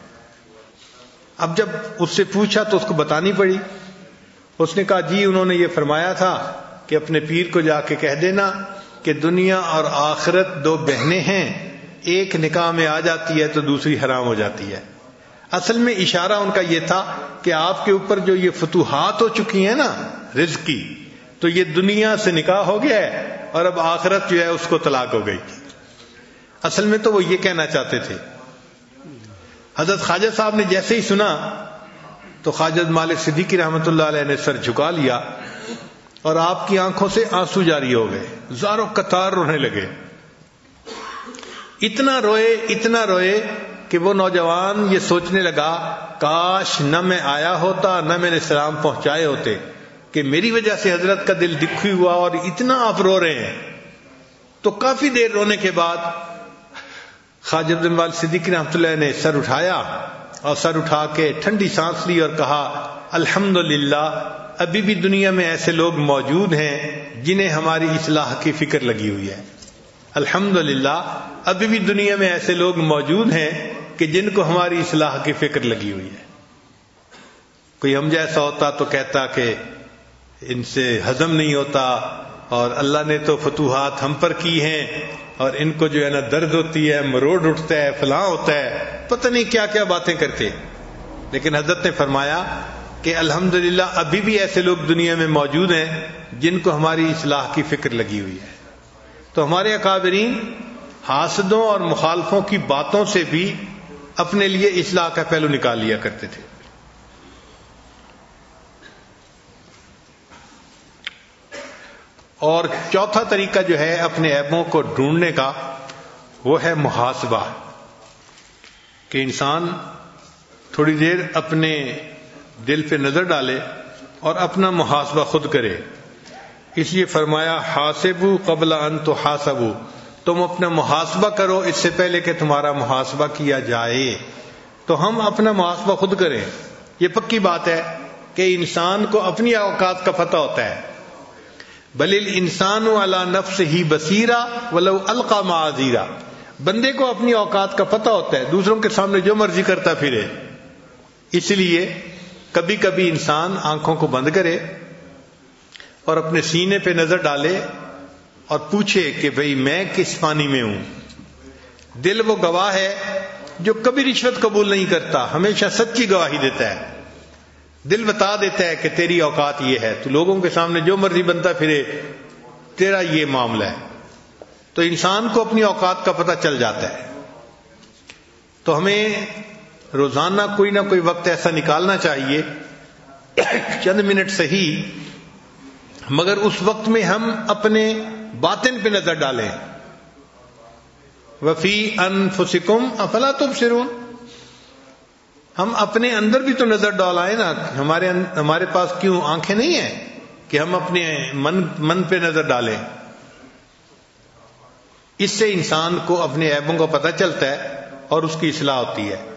اب جب اس سے پوچھا تو اس کو بتانی پڑی. اس نے کہا جی انہوں نے یہ فرمایا تھا کہ اپنے پیر کو جا کے کہہ دینا کہ دنیا اور آخرت دو بہنیں ہیں، ایک نکاح میں آ جاتی ہے تو دوسری حرام ہو جاتی ہے. اصل میں اشارہ ان کا یہ تھا کہ آپ کے اوپر جو یہ فتوحات ہو چکی ہیں نا رزق کی، تو یہ دنیا سے نکاح ہو گیا ہے اور اب آخرت جو ہے اس کو طلاق ہو گئی. اصل میں تو وہ یہ کہنا چاہتے تھے. حضرت خواجہ صاحب نے جیسے ہی سنا تو خواجہ مالک صدیقی رحمۃ اللہ علیہ نے سر جھکا لیا اور آپ کی آنکھوں سے آنسو جاری ہو گئے، زاروں قطار رونے لگے. اتنا روئے کہ وہ نوجوان یہ سوچنے لگا کاش نہ میں آیا ہوتا، نہ میں نے سلام پہنچائے ہوتے، کہ میری وجہ سے حضرت کا دل دکھی ہوا اور اتنا آپ رو رہے ہیں. تو کافی دیر رونے کے بعد خواجہ عبد المال صدیقی رحمۃ اللہ نے سر اٹھایا اور سر اٹھا کے ٹھنڈی سانس لی اور کہا الحمدللہ ابھی بھی دنیا میں ایسے لوگ موجود ہیں جنہیں ہماری اصلاح کی فکر لگی ہوئی ہے. الحمدللہ ابھی بھی دنیا میں ایسے لوگ موجود ہیں کہ جن کو ہماری اصلاح کی فکر لگی ہوئی ہے. کوئی ہم جیسا ہوتا تو کہتا کہ ان سے ہضم نہیں ہوتا، اور اللہ نے تو فتوحات ہم پر کی ہیں، اور ان کو جو ہے نا درد ہوتی ہے، مروڑ اٹھتا ہے، فلاں ہوتا ہے، پتہ نہیں کیا کیا باتیں کرتے. لیکن حضرت نے فرمایا کہ الحمدللہ ابھی بھی ایسے لوگ دنیا میں موجود ہیں جن کو ہماری اصلاح کی فکر لگی ہوئی ہے. تو ہمارے اکابرین حاسدوں اور مخالفوں کی باتوں سے بھی اپنے لیے اصلاح کا پہلو نکال لیا کرتے تھے. اور چوتھا طریقہ جو ہے اپنے عیبوں کو ڈھونڈنے کا، وہ ہے محاسبہ، کہ انسان تھوڑی دیر اپنے دل پہ نظر ڈالے اور اپنا محاسبہ خود کرے. اس لیے فرمایا حاسبوا قبل ان تحاسبوا، تم اپنا محاسبہ کرو اس سے پہلے کہ تمہارا محاسبہ کیا جائے. تو ہم اپنا محاسبہ خود کریں. یہ پکی بات ہے کہ انسان کو اپنی اوقات کا پتہ ہوتا ہے. بل الانسان علی نفسہ بصیرہ ولو القی معاذیرہ، بندے کو اپنی اوقات کا پتہ ہوتا ہے، دوسروں کے سامنے جو مرضی کرتا پھرے. اس لیے کبھی کبھی انسان آنکھوں کو بند کرے اور اپنے سینے پہ نظر ڈالے اور پوچھے کہ بھئی میں کس پانی میں ہوں. دل وہ گواہ ہے جو کبھی رشوت قبول نہیں کرتا، ہمیشہ سچی گواہی دیتا ہے. دل بتا دیتا ہے کہ تیری اوقات یہ ہے، تو لوگوں کے سامنے جو مرضی بنتا پھرے، تیرا یہ معاملہ ہے. تو انسان کو اپنی اوقات کا پتہ چل جاتا ہے. تو ہمیں روزانہ کوئی نہ کوئی وقت ایسا نکالنا چاہیے چند منٹ صحیح، مگر اس وقت میں ہم اپنے باطن پہ نظر ڈالیں. وفی انفسکم افلا تبصرون، ہم اپنے اندر بھی تو نظر ڈالائیں نا. ہمارے پاس کیوں آنکھیں نہیں ہیں کہ ہم اپنے من پہ نظر ڈالیں؟ اس سے انسان کو اپنے عیبوں کا پتہ چلتا ہے اور اس کی اصلاح ہوتی ہے.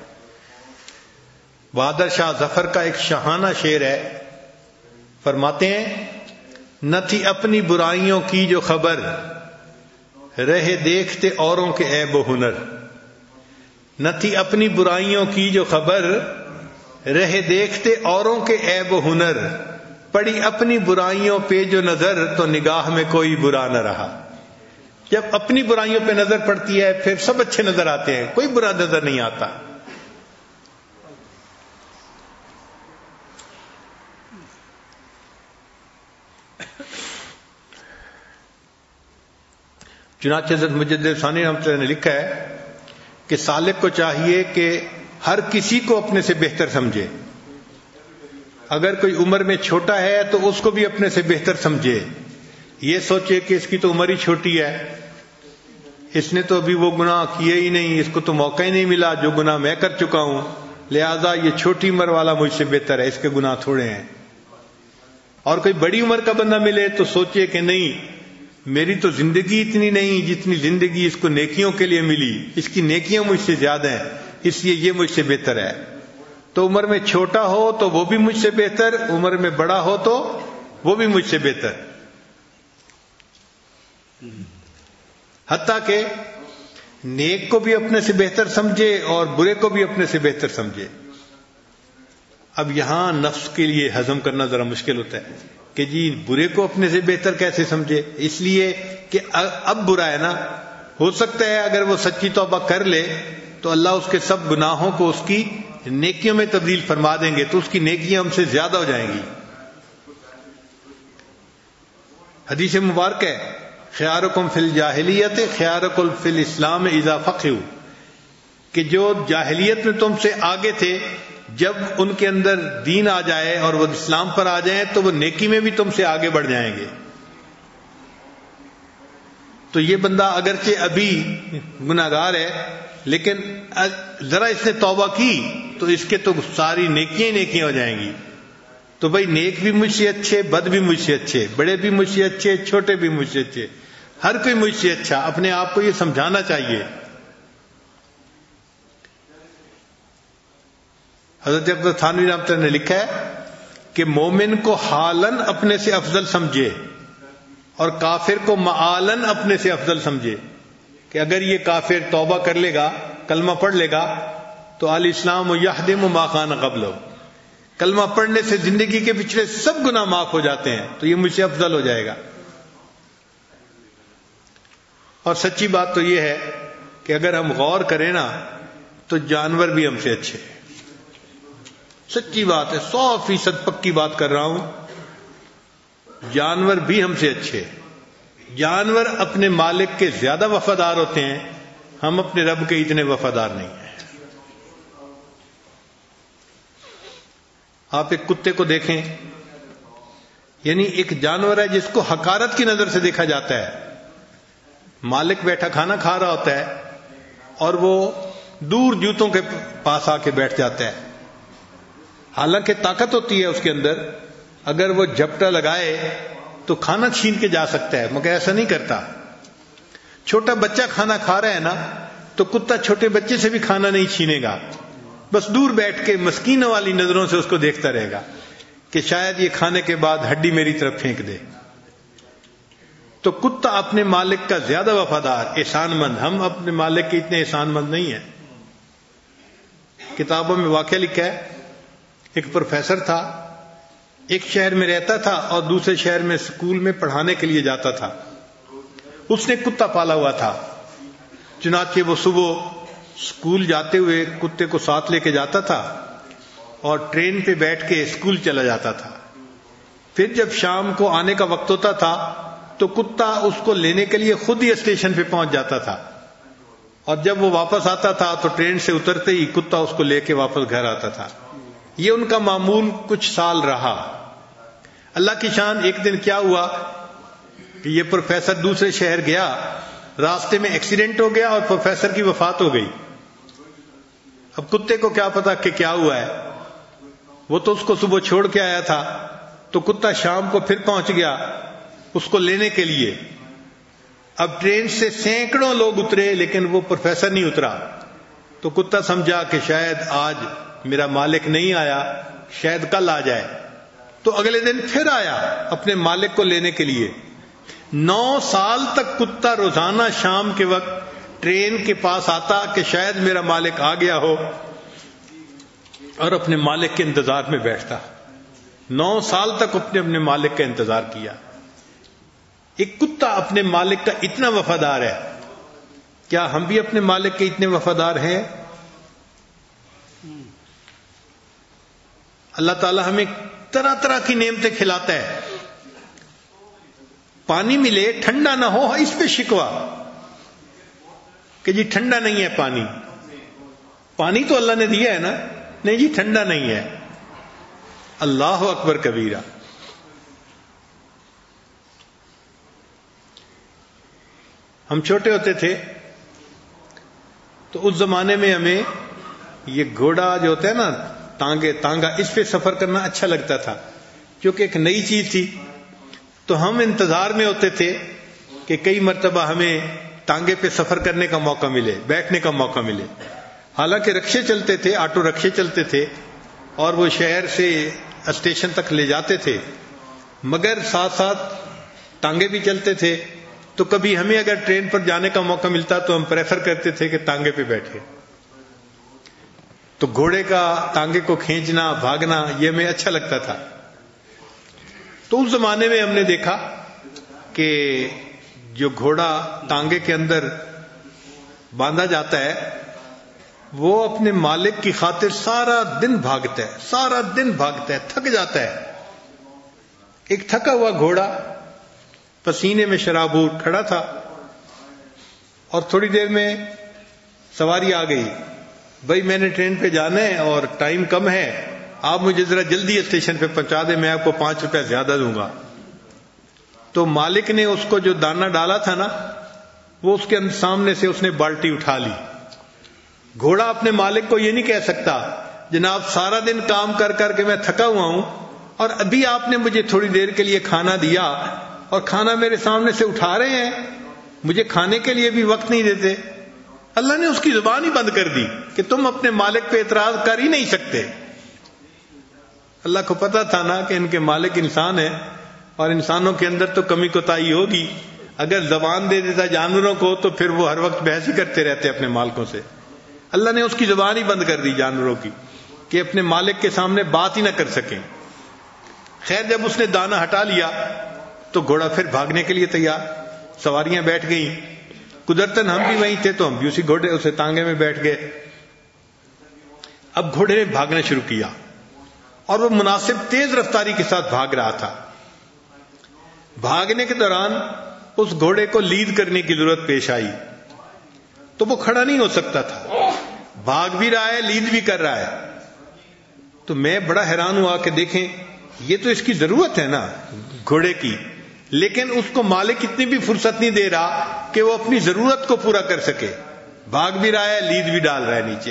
بہادر شاہ ظفر کا ایک شاہانہ شعر ہے، فرماتے ہیں نہ تھی اپنی برائیوں کی جو خبر، رہے دیکھتے اوروں کے عیب و ہنر. نہ تھی اپنی برائیوں کی جو خبر، رہے دیکھتے اوروں کے عیب و ہنر. پڑی اپنی برائیوں پہ جو نظر، تو نگاہ میں کوئی برا نہ رہا. جب اپنی برائیوں پہ نظر پڑتی ہے پھر سب اچھے نظر آتے ہیں، کوئی برا نظر نہیں آتا. چنانچہ حضرت مجدد ثانی رحمۃ اللہ نے لکھا ہے کہ سالک کو چاہیے کہ ہر کسی کو اپنے سے بہتر سمجھے. اگر کوئی عمر میں چھوٹا ہے تو اس کو بھی اپنے سے بہتر سمجھے. یہ سوچے کہ اس کی تو عمر ہی چھوٹی ہے، اس نے تو ابھی وہ گناہ کیے ہی نہیں، اس کو تو موقع ہی نہیں ملا جو گناہ میں کر چکا ہوں، لہذا یہ چھوٹی عمر والا مجھ سے بہتر ہے، اس کے گناہ تھوڑے ہیں. اور کوئی بڑی عمر کا بندہ ملے تو سوچے کہ نہیں، میری تو زندگی اتنی نہیں جتنی زندگی اس کو نیکیوں کے لیے ملی، اس کی نیکیاں مجھ سے زیادہ ہیں، اس لیے یہ مجھ سے بہتر ہے. تو عمر میں چھوٹا ہو تو وہ بھی مجھ سے بہتر، عمر میں بڑا ہو تو وہ بھی مجھ سے بہتر. حتیٰ کہ نیک کو بھی اپنے سے بہتر سمجھے اور برے کو بھی اپنے سے بہتر سمجھے. اب یہاں نفس کے لیے ہضم کرنا ذرا مشکل ہوتا ہے کہ جی برے کو اپنے سے بہتر کیسے سمجھے، اس لیے کہ اب برا ہے نا، ہو سکتا ہے اگر وہ سچی توبہ کر لے تو اللہ اس کے سب گناہوں کو اس کی نیکیوں میں تبدیل فرما دیں گے، تو اس کی نیکیاں ہم سے زیادہ ہو جائیں گی. حدیث مبارک ہے خیارکم فی الجاہلیت خیارکم فی الاسلام اذا فقہوا، کہ جو جاہلیت میں تم سے آگے تھے جب ان کے اندر دین آ جائے اور وہ اسلام پر آ جائیں تو وہ نیکی میں بھی تم سے آگے بڑھ جائیں گے. تو یہ بندہ اگرچہ ابھی گناہگار ہے لیکن ذرا اس نے توبہ کی تو اس کے تو ساری نیکیاں نیکیاں ہو جائیں گی. تو بھائی نیک بھی مجھ سے اچھے، بد بھی مجھ سے اچھے، بڑے بھی مجھ سے اچھے، چھوٹے بھی مجھ سے اچھے، ہر کوئی مجھ سے اچھا. اپنے آپ کو یہ سمجھانا چاہیے. حضرت اکبر تھانوی رحمۃ اللہ نے لکھا ہے کہ مومن کو حالن اپنے سے افضل سمجھے اور کافر کو معالن اپنے سے افضل سمجھے. کہ اگر یہ کافر توبہ کر لے گا، کلمہ پڑھ لے گا تو الاسلام یہدم ما کان قبلہ، کلمہ پڑھنے سے زندگی کے پچھلے سب گناہ معاف ہو جاتے ہیں، تو یہ مجھ سے افضل ہو جائے گا. اور سچی بات تو یہ ہے کہ اگر ہم غور کریں نا تو جانور بھی ہم سے اچھے ہیں. سچی بات ہے، 100% پکی بات کر رہا ہوں، جانور بھی ہم سے اچھے. جانور اپنے مالک کے زیادہ وفادار ہوتے ہیں، ہم اپنے رب کے اتنے وفادار نہیں ہیں. آپ ایک کتے کو دیکھیں، یعنی ایک جانور ہے جس کو حقارت کی نظر سے دیکھا جاتا ہے. مالک بیٹھا کھانا کھا رہا ہوتا ہے اور وہ دور جوتوں کے پاس آ کے بیٹھ جاتا ہے. حالانکہ طاقت ہوتی ہے اس کے اندر، اگر وہ جھپٹا لگائے تو کھانا چھین کے جا سکتا ہے، مگر ایسا نہیں کرتا. چھوٹا بچہ کھانا کھا رہا ہے نا تو کتا چھوٹے بچے سے بھی کھانا نہیں چھینے گا، بس دور بیٹھ کے مسکینوں والی نظروں سے اس کو دیکھتا رہے گا کہ شاید یہ کھانے کے بعد ہڈی میری طرف پھینک دے. تو کتا اپنے مالک کا زیادہ وفادار، احسان مند. ہم اپنے مالک کے اتنے احسان مند نہیں ہیں. کتابوں میں واقعہ لکھا ہے، ایک پروفیسر تھا، ایک شہر میں رہتا تھا اور دوسرے شہر میں اسکول میں پڑھانے کے لیے جاتا تھا. اس نے کتا پالا ہوا تھا، چنانچہ وہ صبح اسکول جاتے ہوئے کتے کو ساتھ لے کے جاتا تھا اور ٹرین پہ بیٹھ کے اسکول چلا جاتا تھا. پھر جب شام کو آنے کا وقت ہوتا تھا تو کتا اس کو لینے کے لیے خود ہی اسٹیشن پہ پہنچ جاتا تھا، اور جب وہ واپس آتا تھا تو ٹرین سے اترتے ہی کتا اس کو لے کے واپس گھر آتا تھا. یہ ان کا معمول کچھ سال رہا. اللہ کی شان، ایک دن کیا ہوا کہ یہ پروفیسر دوسرے شہر گیا، راستے میں ایکسیڈنٹ ہو گیا اور پروفیسر کی وفات ہو گئی. اب کتے کو کیا پتا کہ کیا ہوا ہے، وہ تو اس کو صبح چھوڑ کے آیا تھا، تو کتا شام کو پھر پہنچ گیا اس کو لینے کے لیے. اب ٹرین سے سینکڑوں لوگ اترے لیکن وہ پروفیسر نہیں اترا. تو کتا سمجھا کہ شاید آج میرا مالک نہیں آیا، شاید کل آ جائے. تو اگلے دن پھر آیا اپنے مالک کو لینے کے لیے. 9 سال تک کتا روزانہ شام کے وقت ٹرین کے پاس آتا کہ شاید میرا مالک آ گیا ہو، اور اپنے مالک کے انتظار میں بیٹھتا. 9 سال تک اپنے مالک کا انتظار کیا. ایک کتا اپنے مالک کا اتنا وفادار ہے، کیا ہم بھی اپنے مالک کے اتنے وفادار ہیں؟ اللہ تعالی ہمیں طرح طرح کی نعمتیں کھلاتا ہے. پانی ملے ٹھنڈا نہ ہو، اس پہ شکوا کہ جی ٹھنڈا نہیں ہے پانی. پانی تو اللہ نے دیا ہے نا، نہیں جی ٹھنڈا نہیں ہے. اللہ اکبر کبیرہ. ہم چھوٹے ہوتے تھے تو اس زمانے میں ہمیں یہ گھوڑا جو ہوتا ہے نا، تانگا، اس پہ سفر کرنا اچھا لگتا تھا کیونکہ ایک نئی چیز تھی. تو ہم انتظار میں ہوتے تھے کہ کئی مرتبہ ہمیں تانگے پہ سفر کرنے کا موقع ملے، بیٹھنے کا موقع ملے. حالانکہ رکشے چلتے تھے، آٹو رکشے چلتے تھے اور وہ شہر سے اسٹیشن تک لے جاتے تھے، مگر ساتھ ساتھ تانگے بھی چلتے تھے. تو کبھی ہمیں اگر ٹرین پر جانے کا موقع ملتا تو ہم پریفر کرتے تھے کہ تانگے پہ بیٹھے. تو گھوڑے کا تانگے کو کھینچنا، بھاگنا، یہ ہمیں اچھا لگتا تھا. تو اس زمانے میں ہم نے دیکھا کہ جو گھوڑا تانگے کے اندر باندھا جاتا ہے وہ اپنے مالک کی خاطر سارا دن بھاگتا ہے، تھک جاتا ہے. ایک تھکا ہوا گھوڑا پسینے میں شرابور کھڑا تھا اور تھوڑی دیر میں سواری آ گئی. بھائی میں نے ٹرین پہ جانا ہے اور ٹائم کم ہے، آپ مجھے ذرا جلدی اسٹیشن پہ پہنچا دیں، میں آپ کو 5 روپے زیادہ دوں گا. تو مالک نے اس کو جو دانہ ڈالا تھا نا، وہ اس کے سامنے سے اس نے بالٹی اٹھا لی. گھوڑا اپنے مالک کو یہ نہیں کہہ سکتا جناب سارا دن کام کر کر کے میں تھکا ہوا ہوں اور ابھی آپ نے مجھے تھوڑی دیر کے لیے کھانا دیا اور کھانا میرے سامنے سے اٹھا رہے ہیں، مجھے کھانے کے لیے بھی وقت نہیں دیتے. اللہ نے اس کی زبان ہی بند کر دی کہ تم اپنے مالک پہ اعتراض کر ہی نہیں سکتے. اللہ کو پتا تھا نا کہ ان کے مالک انسان ہیں اور انسانوں کے اندر تو کمی کوتاہی ہوگی. اگر زبان دے دیتا جانوروں کو تو پھر وہ ہر وقت بحث ہی کرتے رہتے اپنے مالکوں سے. اللہ نے اس کی زبان ہی بند کر دی جانوروں کی کہ اپنے مالک کے سامنے بات ہی نہ کر سکیں. خیر جب اس نے دانہ ہٹا لیا تو گھوڑا پھر بھاگنے کے لیے تیار، سواریاں بیٹھ گئیں. قدرتاً ہم بھی وہیں تھے تو ہم بھی اسی گھوڑے اسے تانگے میں بیٹھ گئے. اب گھوڑے نے بھاگنا شروع کیا اور وہ مناسب تیز رفتاری کے ساتھ بھاگ رہا تھا. بھاگنے کے دوران اس گھوڑے کو لیڈ کرنے کی ضرورت پیش آئی تو وہ کھڑا نہیں ہو سکتا تھا. بھاگ بھی رہا ہے، لیڈ بھی کر رہا ہے. تو میں بڑا حیران ہوا کہ دیکھیں یہ تو اس کی ضرورت ہے نا گھوڑے کی، لیکن اس کو مالک اتنی بھی فرصت نہیں دے رہا کہ وہ اپنی ضرورت کو پورا کر سکے. بھاگ بھی رہا ہے، لیڈ بھی ڈال رہا ہے نیچے.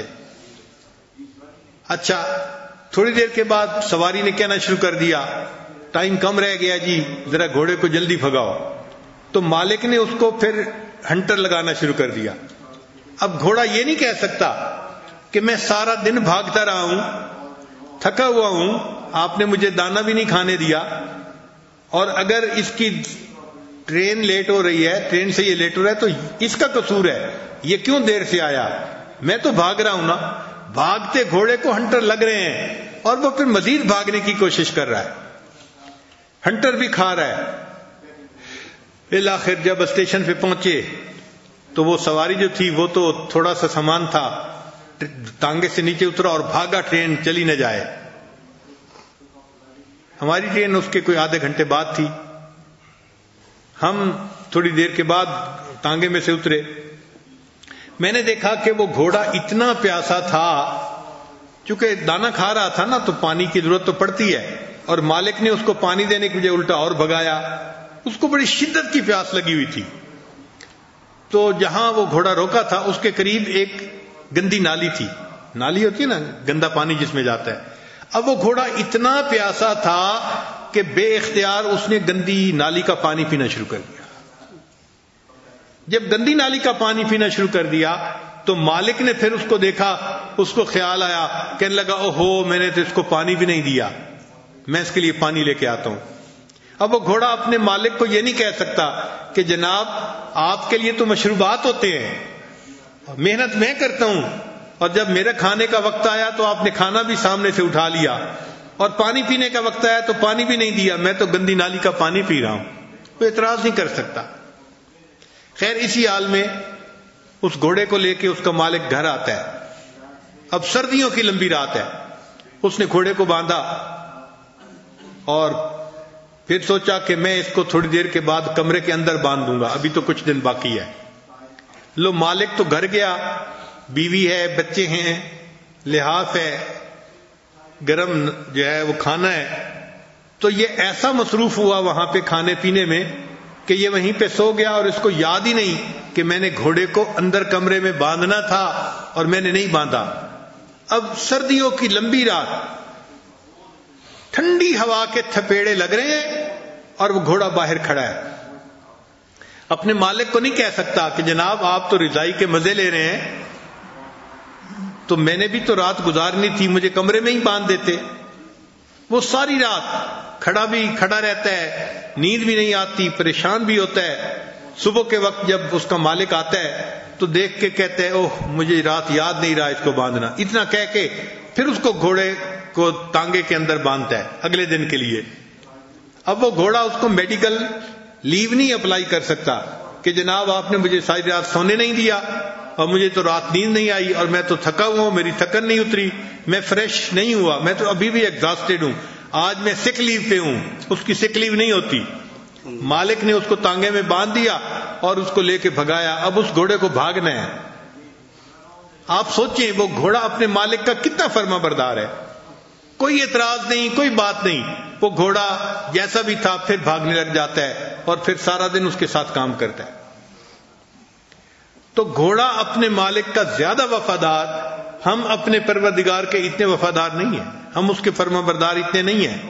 اچھا تھوڑی دیر کے بعد سواری نے کہنا شروع کر دیا ٹائم کم رہ گیا جی، ذرا گھوڑے کو جلدی بھگاؤ. تو مالک نے اس کو پھر ہنٹر لگانا شروع کر دیا. اب گھوڑا یہ نہیں کہہ سکتا کہ میں سارا دن بھاگتا رہا ہوں، تھکا ہوا ہوں، آپ نے مجھے دانا بھی نہیں کھانے دیا، اور اگر اس کی ٹرین لیٹ ہو رہی ہے، ٹرین سے یہ لیٹ ہو رہا ہے تو اس کا قصور ہے، یہ کیوں دیر سے آیا، میں تو بھاگ رہا ہوں نا. بھاگتے گھوڑے کو ہنٹر لگ رہے ہیں اور وہ پھر مزید بھاگنے کی کوشش کر رہا ہے، ہنٹر بھی کھا رہا ہے. بالآخر جب اسٹیشن پہ پہنچے تو وہ سواری جو تھی وہ تو تھوڑا سا سامان تھا، تانگے سے نیچے اترا اور بھاگا ٹرین چلی نہ جائے. ہماری ٹرین اس کے کوئی آدھے گھنٹے بعد تھی. ہم تھوڑی دیر کے بعد تانگے میں سے اترے. میں نے دیکھا کہ وہ گھوڑا اتنا پیاسا تھا چونکہ دانا کھا رہا تھا نا تو پانی کی ضرورت تو پڑتی ہے، اور مالک نے اس کو پانی دینے کی بجائے الٹا اور بھگایا. اس کو بڑی شدت کی پیاس لگی ہوئی تھی. تو جہاں وہ گھوڑا روکا تھا اس کے قریب ایک گندی نالی تھی. نالی ہوتی ہے نا، گندا پانی جس میں جاتا ہے. اب وہ گھوڑا اتنا پیاسا تھا کہ بے اختیار اس نے گندی نالی کا پانی پینا شروع کر دیا. جب گندی نالی کا پانی پینا شروع کر دیا تو مالک نے پھر اس کو دیکھا، اس کو خیال آیا، کہنے لگا اوہو میں نے تو اس کو پانی بھی نہیں دیا، میں اس کے لیے پانی لے کے آتا ہوں. اب وہ گھوڑا اپنے مالک کو یہ نہیں کہہ سکتا کہ جناب آپ کے لیے تو مشروبات ہوتے ہیں، محنت میں کرتا ہوں، اور جب میرے کھانے کا وقت آیا تو آپ نے کھانا بھی سامنے سے اٹھا لیا، اور پانی پینے کا وقت آیا تو پانی بھی نہیں دیا، میں تو گندی نالی کا پانی پی رہا ہوں. کوئی اعتراض نہیں کر سکتا. خیر اسی حال میں اس گھوڑے کو لے کے اس کا مالک گھر آتا ہے. اب سردیوں کی لمبی رات ہے. اس نے گھوڑے کو باندھا اور پھر سوچا کہ میں اس کو تھوڑی دیر کے بعد کمرے کے اندر باندھ دوں گا، ابھی تو کچھ دن باقی ہے. لو مالک تو گھر گیا، بیوی ہے، بچے ہیں، لحاف ہے، گرم جو ہے وہ کھانا ہے. تو یہ ایسا مصروف ہوا وہاں پہ کھانے پینے میں کہ یہ وہیں پہ سو گیا، اور اس کو یاد ہی نہیں کہ میں نے گھوڑے کو اندر کمرے میں باندھنا تھا اور میں نے نہیں باندھا. اب سردیوں کی لمبی رات، ٹھنڈی ہوا کے تھپیڑے لگ رہے ہیں اور وہ گھوڑا باہر کھڑا ہے. اپنے مالک کو نہیں کہہ سکتا کہ جناب آپ تو رضائی کے مزے لے رہے ہیں، تو میں نے بھی تو رات گزارنی تھی، مجھے کمرے میں ہی باندھ دیتے. وہ ساری رات کھڑا رہتا ہے، نیند بھی نہیں آتی، پریشان بھی ہوتا ہے. صبح کے وقت جب اس کا مالک آتا ہے تو دیکھ کے کہتے ہیں اوہ مجھے رات یاد نہیں رہا اس کو باندھنا. اتنا کہہ کے پھر اس کو گھوڑے کو تانگے کے اندر باندھتا ہے اگلے دن کے لیے. اب وہ گھوڑا اس کو میڈیکل لیو نہیں اپلائی کر سکتا کہ جناب آپ نے مجھے ساری رات سونے نہیں دیا اور مجھے تو رات نیند نہیں آئی اور میں تو تھکا ہوا ہوں، میری تھکن نہیں اتری، میں فریش نہیں ہوا، میں تو ابھی بھی ایگزاسٹڈ ہوں، آج میں سک لیو پہ ہوں. اس کی سک لیو نہیں ہوتی. مالک نے اس کو تانگے میں باندھ دیا اور اس کو لے کے بھگایا. اب اس گھوڑے کو بھاگنا ہے. آپ سوچیں وہ گھوڑا اپنے مالک کا کتنا فرما بردار ہے. کوئی اعتراض نہیں، کوئی بات نہیں. وہ گھوڑا جیسا بھی تھا پھر بھاگنے لگ جاتا ہے اور پھر سارا دن اس کے ساتھ کام کرتا ہے. تو گھوڑا اپنے مالک کا زیادہ وفادار، ہم اپنے پروردگار کے اتنے وفادار نہیں ہیں، ہم اس کے فرما بردار اتنے نہیں ہیں.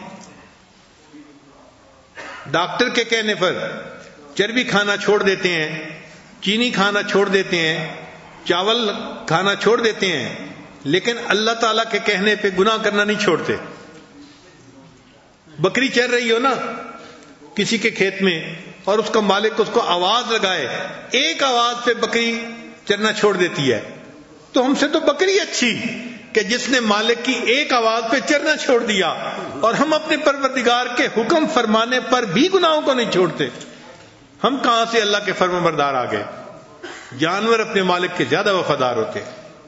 ڈاکٹر کے کہنے پر چربی کھانا چھوڑ دیتے ہیں، چینی کھانا چھوڑ دیتے ہیں، چاول کھانا چھوڑ دیتے ہیں، لیکن اللہ تعالیٰ کے کہنے پہ گناہ کرنا نہیں چھوڑتے. بکری چر رہی ہو نا کسی کے کھیت میں اور اس کا مالک اس کو آواز لگائے، ایک آواز پہ بکری چرنا چھوڑ دیتی ہے، تو ہم سے تو بکری اچھی کہ جس نے مالک کی ایک آواز پہ چرنا چھوڑ دیا. اور ہم اپنے پروردگار کے حکم فرمانے پر بھی گناہوں کو نہیں چھوڑتے. ہم کہاں سے اللہ کے فرما بردار آ گئے؟ جانور اپنے مالک کے زیادہ وفادار ہوتے.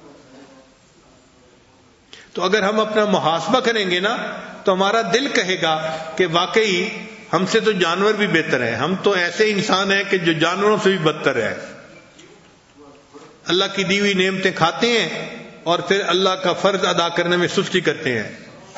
تو اگر ہم اپنا محاسبہ کریں گے نا تو ہمارا دل کہے گا کہ واقعی ہم سے تو جانور بھی بہتر ہیں، ہم تو ایسے انسان ہیں کہ جو جانوروں سے بھی بدتر ہیں. اللہ کی دی ہوئی نعمتیں کھاتے ہیں اور پھر اللہ کا فرض ادا کرنے میں سستی کرتے ہیں.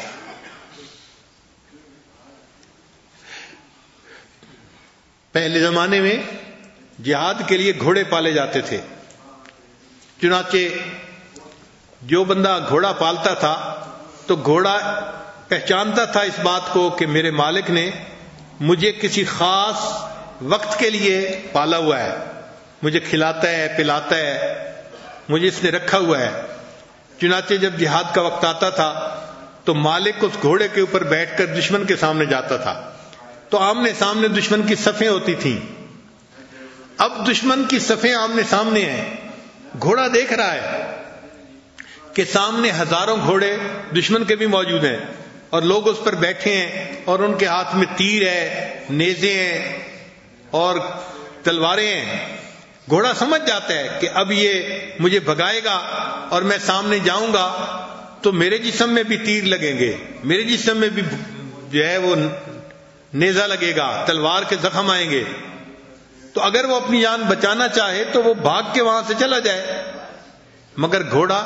پہلے زمانے میں جہاد کے لیے گھوڑے پالے جاتے تھے. چنانچہ جو بندہ گھوڑا پالتا تھا تو گھوڑا پہچانتا تھا اس بات کو کہ میرے مالک نے مجھے کسی خاص وقت کے لیے پالا ہوا ہے، مجھے کھلاتا ہے، پلاتا ہے، مجھے اس نے رکھا ہوا ہے. چنانچہ جب جہاد کا وقت آتا تھا تو مالک اس گھوڑے کے اوپر بیٹھ کر دشمن کے سامنے جاتا تھا. تو آمنے سامنے دشمن کی صفیں ہوتی تھیں. اب دشمن کی صفیں آمنے سامنے ہیں، گھوڑا دیکھ رہا ہے کہ سامنے ہزاروں گھوڑے دشمن کے بھی موجود ہیں اور لوگ اس پر بیٹھے ہیں اور ان کے ہاتھ میں تیر ہے، نیزے ہیں اور تلواریں ہیں. گھوڑا سمجھ جاتا ہے کہ اب یہ مجھے بھگائے گا اور میں سامنے جاؤں گا تو میرے جسم میں بھی تیر لگیں گے، میرے جسم میں بھی جو ہے وہ نیزہ لگے گا، تلوار کے زخم آئیں گے. تو اگر وہ اپنی جان بچانا چاہے تو وہ بھاگ کے وہاں سے چلا جائے، مگر گھوڑا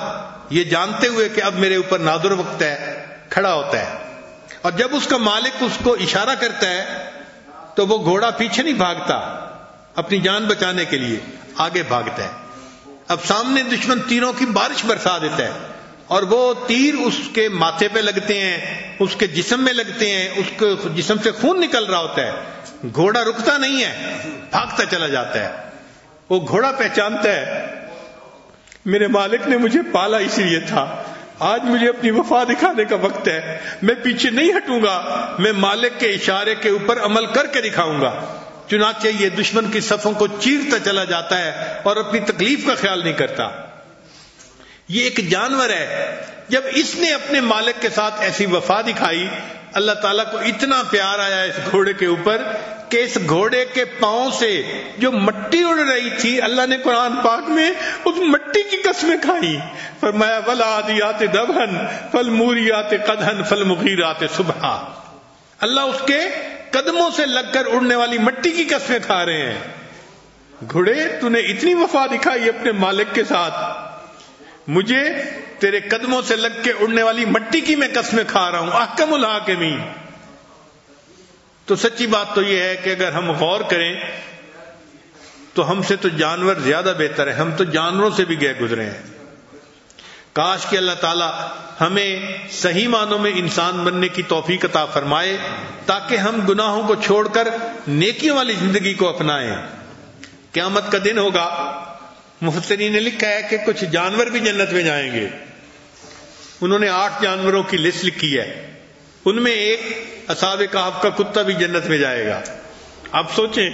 یہ جانتے ہوئے کہ اب میرے اوپر نادر وقت ہے، کھڑا ہوتا ہے. اور جب اس کا مالک اس کو اشارہ کرتا ہے تو وہ گھوڑا پیچھے نہیں بھاگتا، اپنی جان بچانے کے لیے آگے بھاگتا ہے. اب سامنے دشمن تیروں کی بارش برسا دیتا ہے اور وہ تیر اس کے ماتھے پہ لگتے ہیں، اس کے جسم میں لگتے ہیں، اس کے جسم سے خون نکل رہا ہوتا ہے. گھوڑا رکتا نہیں ہے، بھاگتا چلا جاتا ہے. وہ گھوڑا پہچانتا ہے میرے مالک نے مجھے پالا اس لیے تھا، آج مجھے اپنی وفا دکھانے کا وقت ہے، میں پیچھے نہیں ہٹوں گا، میں مالک کے اشارے کے اوپر عمل کر کے دکھاؤں گا. چنانچہ یہ دشمن کی صفوں کو چیرتا چلا جاتا ہے اور اپنی تکلیف کا خیال نہیں کرتا. یہ ایک جانور ہے، جب اس نے اپنے مالک کے ساتھ ایسی وفا دکھائی، اللہ تعالیٰ کو اتنا پیار آیا اس گھوڑے کے اوپر کہ اس گھوڑے کے پاؤں سے جو مٹی اڑ رہی تھی اللہ نے قرآن پاک میں اس مٹی کی قسمیں کھائی. فرمایا والعادیات ضبحا فالموریات قدحا فالمغیرات صبحا. اللہ اس کے قدموں سے لگ کر اڑنے والی مٹی کی قسمیں کھا رہے ہیں. گھوڑے تو نے اتنی وفا دکھائی اپنے مالک کے ساتھ، مجھے تیرے قدموں سے لگ کے اڑنے والی مٹی کی میں قسمیں کھا رہا ہوں. احکم الحاکمین. تو سچی بات تو یہ ہے کہ اگر ہم غور کریں تو ہم سے تو جانور زیادہ بہتر ہے، ہم تو جانوروں سے بھی گئے گزرے ہیں. کاش کہ اللہ تعالی ہمیں صحیح معنوں میں انسان بننے کی توفیق عطا فرمائے تاکہ ہم گناہوں کو چھوڑ کر نیکیوں والی زندگی کو اپنائیں. قیامت کا دن ہوگا، مفسرین نے لکھا ہے کہ کچھ جانور بھی جنت میں جائیں گے. انہوں نے 8 جانوروں کی لسٹ لکھی ہے، ان میں ایک اصحاب کہف کا کتا بھی جنت میں جائے گا. آپ سوچیں،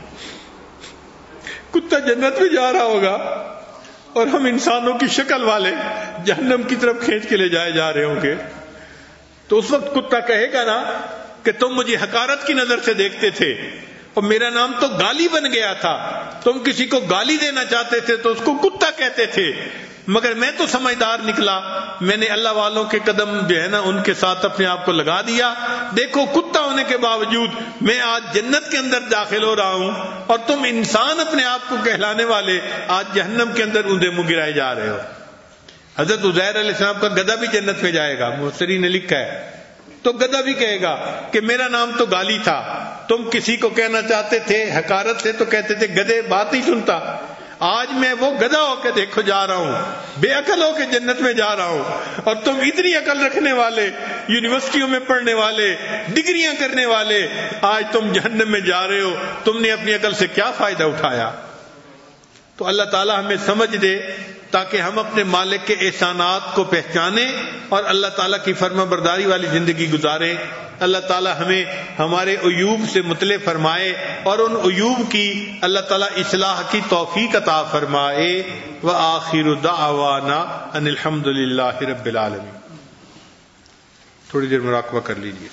کتا جنت میں جا رہا ہوگا اور ہم انسانوں کی شکل والے جہنم کی طرف کھینچ کے لے جائے جا رہے ہوں گے. تو اس وقت کتا کہے گا نا کہ تم مجھے حقارت کی نظر سے دیکھتے تھے اور میرا نام تو گالی بن گیا تھا، تم کسی کو گالی دینا چاہتے تھے تو اس کو کتا کہتے تھے، مگر میں تو سمجھدار نکلا، میں نے اللہ والوں کے قدم جو ہے نا ان کے ساتھ اپنے آپ کو لگا دیا. دیکھو کتا ہونے کے باوجود میں آج جنت کے اندر داخل ہو رہا ہوں اور تم انسان اپنے آپ کو کہلانے والے آج جہنم کے اندر اوندے منہ گرائے جا رہے ہو. حضرت عزیر علیہ السلام کا گدھا بھی جنت میں جائے گا، مفسرین نے لکھا ہے. تو گدھا بھی کہے گا کہ میرا نام تو گالی تھا، تم کسی کو کہنا چاہتے تھے حقارت سے تو کہتے تھے گدھے، بات ہی سنتا. آج میں وہ گدھا ہو کے دیکھو جا رہا ہوں، بے عقل ہو کے جنت میں جا رہا ہوں، اور تم اتنی عقل رکھنے والے، یونیورسٹیوں میں پڑھنے والے، ڈگریاں کرنے والے، آج تم جہنم میں جا رہے ہو. تم نے اپنی عقل سے کیا فائدہ اٹھایا؟ تو اللہ تعالی ہمیں سمجھ دے تاکہ ہم اپنے مالک کے احسانات کو پہچانیں اور اللہ تعالیٰ کی فرما برداری والی زندگی گزاریں. اللہ تعالیٰ ہمیں ہمارے عیوب سے مطلع فرمائے اور ان عیوب کی اللہ تعالیٰ اصلاح کی توفیق عطا فرمائے. وآخر دعوانا ان الحمد للہ رب العالمین. تھوڑی دیر مراقبہ کر لیجیے.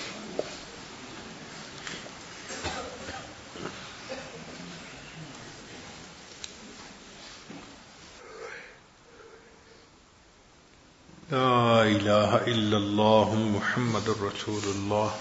لا الہ الا اللہ محمد الرسول اللہ.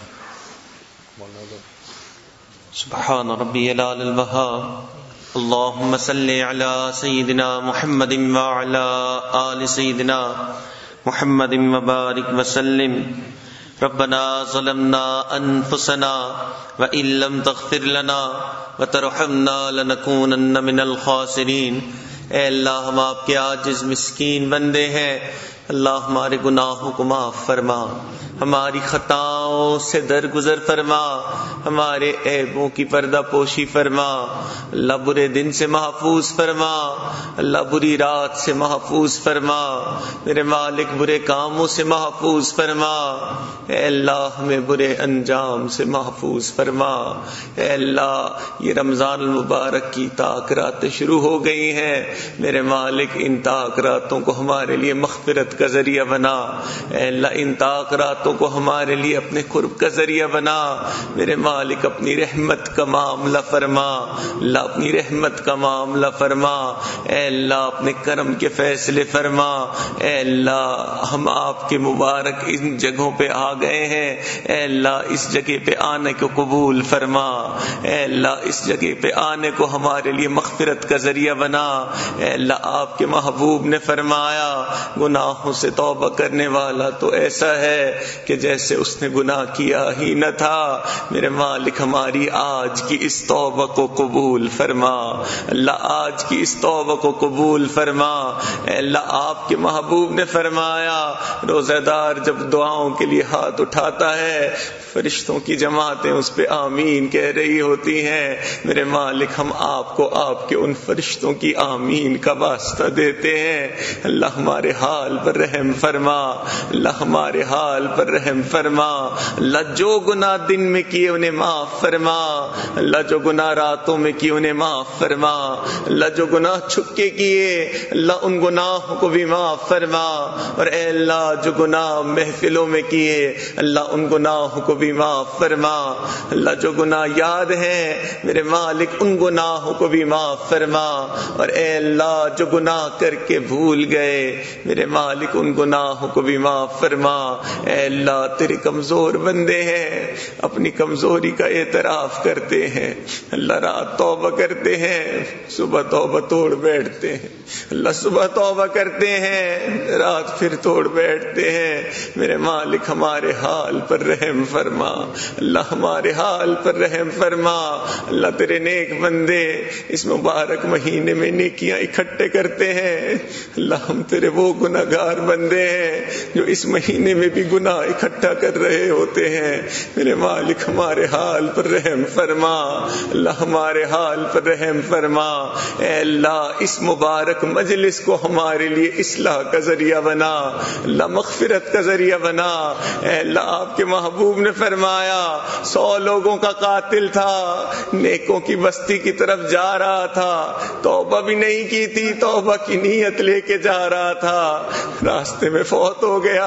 سبحان ربی العلی الوہاب. اللہم صلی علی سیدنا محمد وعلی آل سیدنا محمد وبارک وسلم. ربنا ظلمنا انفسنا وان لم تغفر لنا وترحمنا لنکونن من الخاسرین. اے اللہ ہم آپ کے عاجز مسکین بندے ہیں، اللہ ہمارے گناہوں کو معاف فرما، ہماری خطاؤں سے درگزر فرما، ہمارے عیبوں کی پردہ پوشی فرما. اللہ برے دن سے محفوظ فرما، اللہ بری رات سے محفوظ فرما، میرے مالک برے کاموں سے محفوظ فرما. اے اللہ ہمیں برے انجام سے محفوظ فرما. اے اللہ یہ رمضان المبارک کی تاخیرات شروع ہو گئی ہیں، میرے مالک ان تاخیراتوں کو ہمارے لیے مغفرت کا ذریعہ بنا، اے اللہ ان تاخراتوں کو ہمارے لیے اپنے قرب کا ذریعہ بنا، میرے مالک اپنی رحمت کا معاملہ فرما، اللہ اپنی رحمت کا معاملہ فرما، اے اللہ اپنے کرم کے فیصلے فرما، اے اللہ ہم آپ کے مبارک ان جگہوں پہ آ گئے ہیں، اے اللہ اس جگہ پہ آنے کو قبول فرما، اے اللہ اس جگہ پہ آنے کو ہمارے لیے مغفرت کا ذریعہ بنا، اے اللہ آپ کے محبوب نے فرمایا گناہوں سے توبہ کرنے والا تو ایسا ہے کہ جیسے اس نے گناہ کیا ہی نہ تھا، میرے مالک ہماری آج کی اس توبہ کو قبول فرما، اللہ آج کی اس توبہ کو قبول فرما، اے اللہ آپ کے محبوب نے فرمایا روزہ دار جب دعاؤں کے لیے ہاتھ اٹھاتا ہے فرشتوں کی جماعتیں اس پہ آمین کہہ رہی ہوتی ہیں، میرے مالک ہم آپ کو آپ کے ان فرشتوں کی آمین کا واسطہ دیتے ہیں، اللہ ہمارے حال پر رحم فرما، اللہ ہمارے حال پر رحم فرما، اللہ جو گناہ دن میں کیے انہیں معاف فرما، اللہ جو گناہ راتوں میں کیے انہیں معاف فرما، اللہ جو گناہ چھپ کے کیے اللہ ان گناہوں کو بھی معاف فرما، اور اے اللہ جو گناہ محفلوں میں کیے اللہ ان گناہوں کو بھی معاف فرما، اللہ جو گناہ یاد ہیں میرے مالک ان گناہوں کو بھی معاف فرما، اور اے اللہ جو گناہ کر کے بھول گئے میرے مالک ان گناہوں کو بھی معاف فرما، اے اللہ تیرے کمزور بندے ہیں اپنی کمزوری کا اعتراف کرتے ہیں، اللہ رات توبہ کرتے ہیں صبح توبہ توڑ بیٹھتے ہیں، اللہ صبح توبہ کرتے ہیں رات پھر توڑ بیٹھتے ہیں، میرے مالک ہمارے حال پر رحم فرما، اللہ ہمارے حال پر رحم فرما، اللہ تیرے نیک بندے اس مبارک مہینے میں نیکیاں اکٹھے کرتے ہیں، اللہ ہم تیرے وہ گناہگار بندے ہیں جو اس مہینے میں بھی گناہ اکٹھا کر رہے ہوتے ہیں، میرے مالک ہمارے حال پر رحم فرما، اللہ ہمارے حال پر رحم فرما، اے اللہ اس مبارک مجلس کو ہمارے لیے اصلاح کا ذریعہ بنا، اللہ مغفرت کا ذریعہ بنا، اے اللہ آپ کے محبوب نے فرمایا 100 لوگوں کا قاتل تھا نیکوں کی بستی کی طرف جا رہا تھا، توبہ بھی نہیں کی تھی، توبہ کی نیت لے کے جا رہا تھا، راستے میں فوت ہو گیا،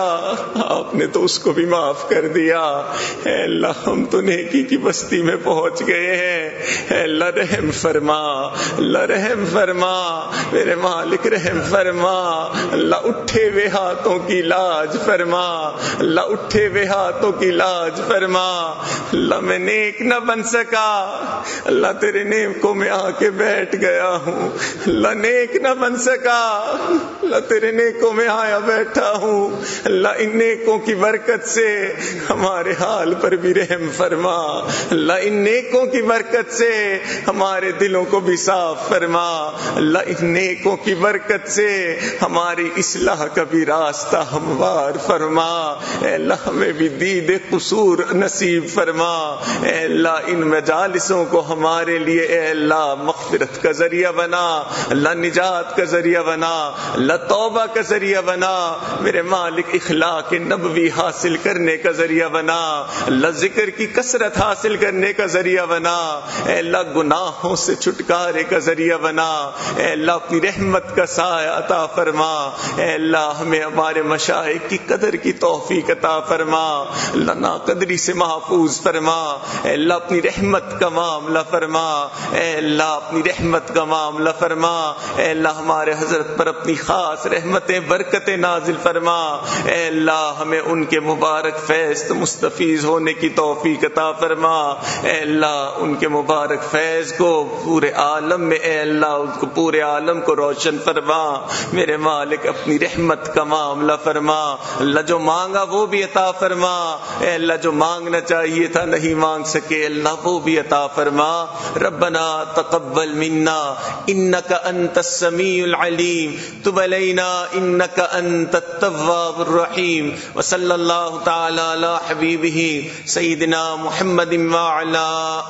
آپ نے تو اس کو بھی معاف کر دیا، اے اللہ ہم تو نیکی کی بستی میں پہنچ گئے ہیں، اے اللہ رحم فرما، اللہ رحم فرما، میرے مالک رحم فرما، اللہ اٹھے ہوئے ہاتھوں کی لاج فرما، اللہ اٹھے ہوئے ہاتھوں کی لاج فرما، اللہ میں نیک نہ بن سکا اللہ تیرے نیکوں میں آ کے بیٹھ گیا ہوں، اللہ نیک نہ بن سکا اللہ تیرے نیکوں میں آیا بیٹھا ہوں، اللہ ان نیکوں کی برکت سے ہمارے حال پر بھی رحم فرما، اللہ ان نیکوں کی برکت سے ہمارے دلوں کو بھی صاف فرما، اللہ ان نیکوں کی برکت سے ہماری اصلاح کا بھی راستہ ہموار فرما، اے اللہ ہمیں بھی دید قصور نصیب فرما، اے اللہ ان مجالسوں کو ہمارے لیے اے اللہ مغفرت کا ذریعہ بنا، اللہ نجات کا ذریعہ بنا، اللہ توبہ کا ذریعہ بنا، میرے مالک اخلاق نبوی حاصل کرنے کا ذریعہ بنا، اللہ ذکر کی کثرت حاصل کرنے کا ذریعہ بنا، اے اللہ گناہوں سے چھٹکارے کا ذریعہ بنا، اے اللہ اپنی رحمت کا سایہ عطا فرما، اے اللہ ہمیں ہمارے مشائخ کی قدر کی توفیق عطا فرما، اللہ ناقدری سے محفوظ فرما، اے اللہ اپنی رحمت کا معاملہ فرما، اے اللہ اپنی رحمت کا معاملہ فرما، اے اللہ ہمارے حضرت پر اپنی خاص رحمتیں برکتیں نازل فرما، اے اللہ ہمیں ان کے مبارک فیض مستفیض ہونے کی توفیق عطا فرما، اے اللہ ان کے مبارک فیض کو پورے عالم میں اے اللہ ان کو پورے عالم کو روشن فرما، میرے مالک اپنی رحمت کا معاملہ فرما، اللہ جو مانگا وہ بھی عطا فرما، اے اللہ جو مانگنا چاہیے تھا نہیں مانگ سکے اللہ وہ بھی عطا فرما، ربنا تقبل منا انك انت السميع العليم تب علينا انك انت التواب الرحيم وصلى الله تعالى على حبيبه سيدنا محمد وعلى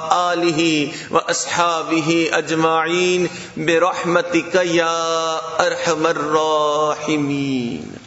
آله واصحابه اجمعين برحمتك يا ارحم الراحمين.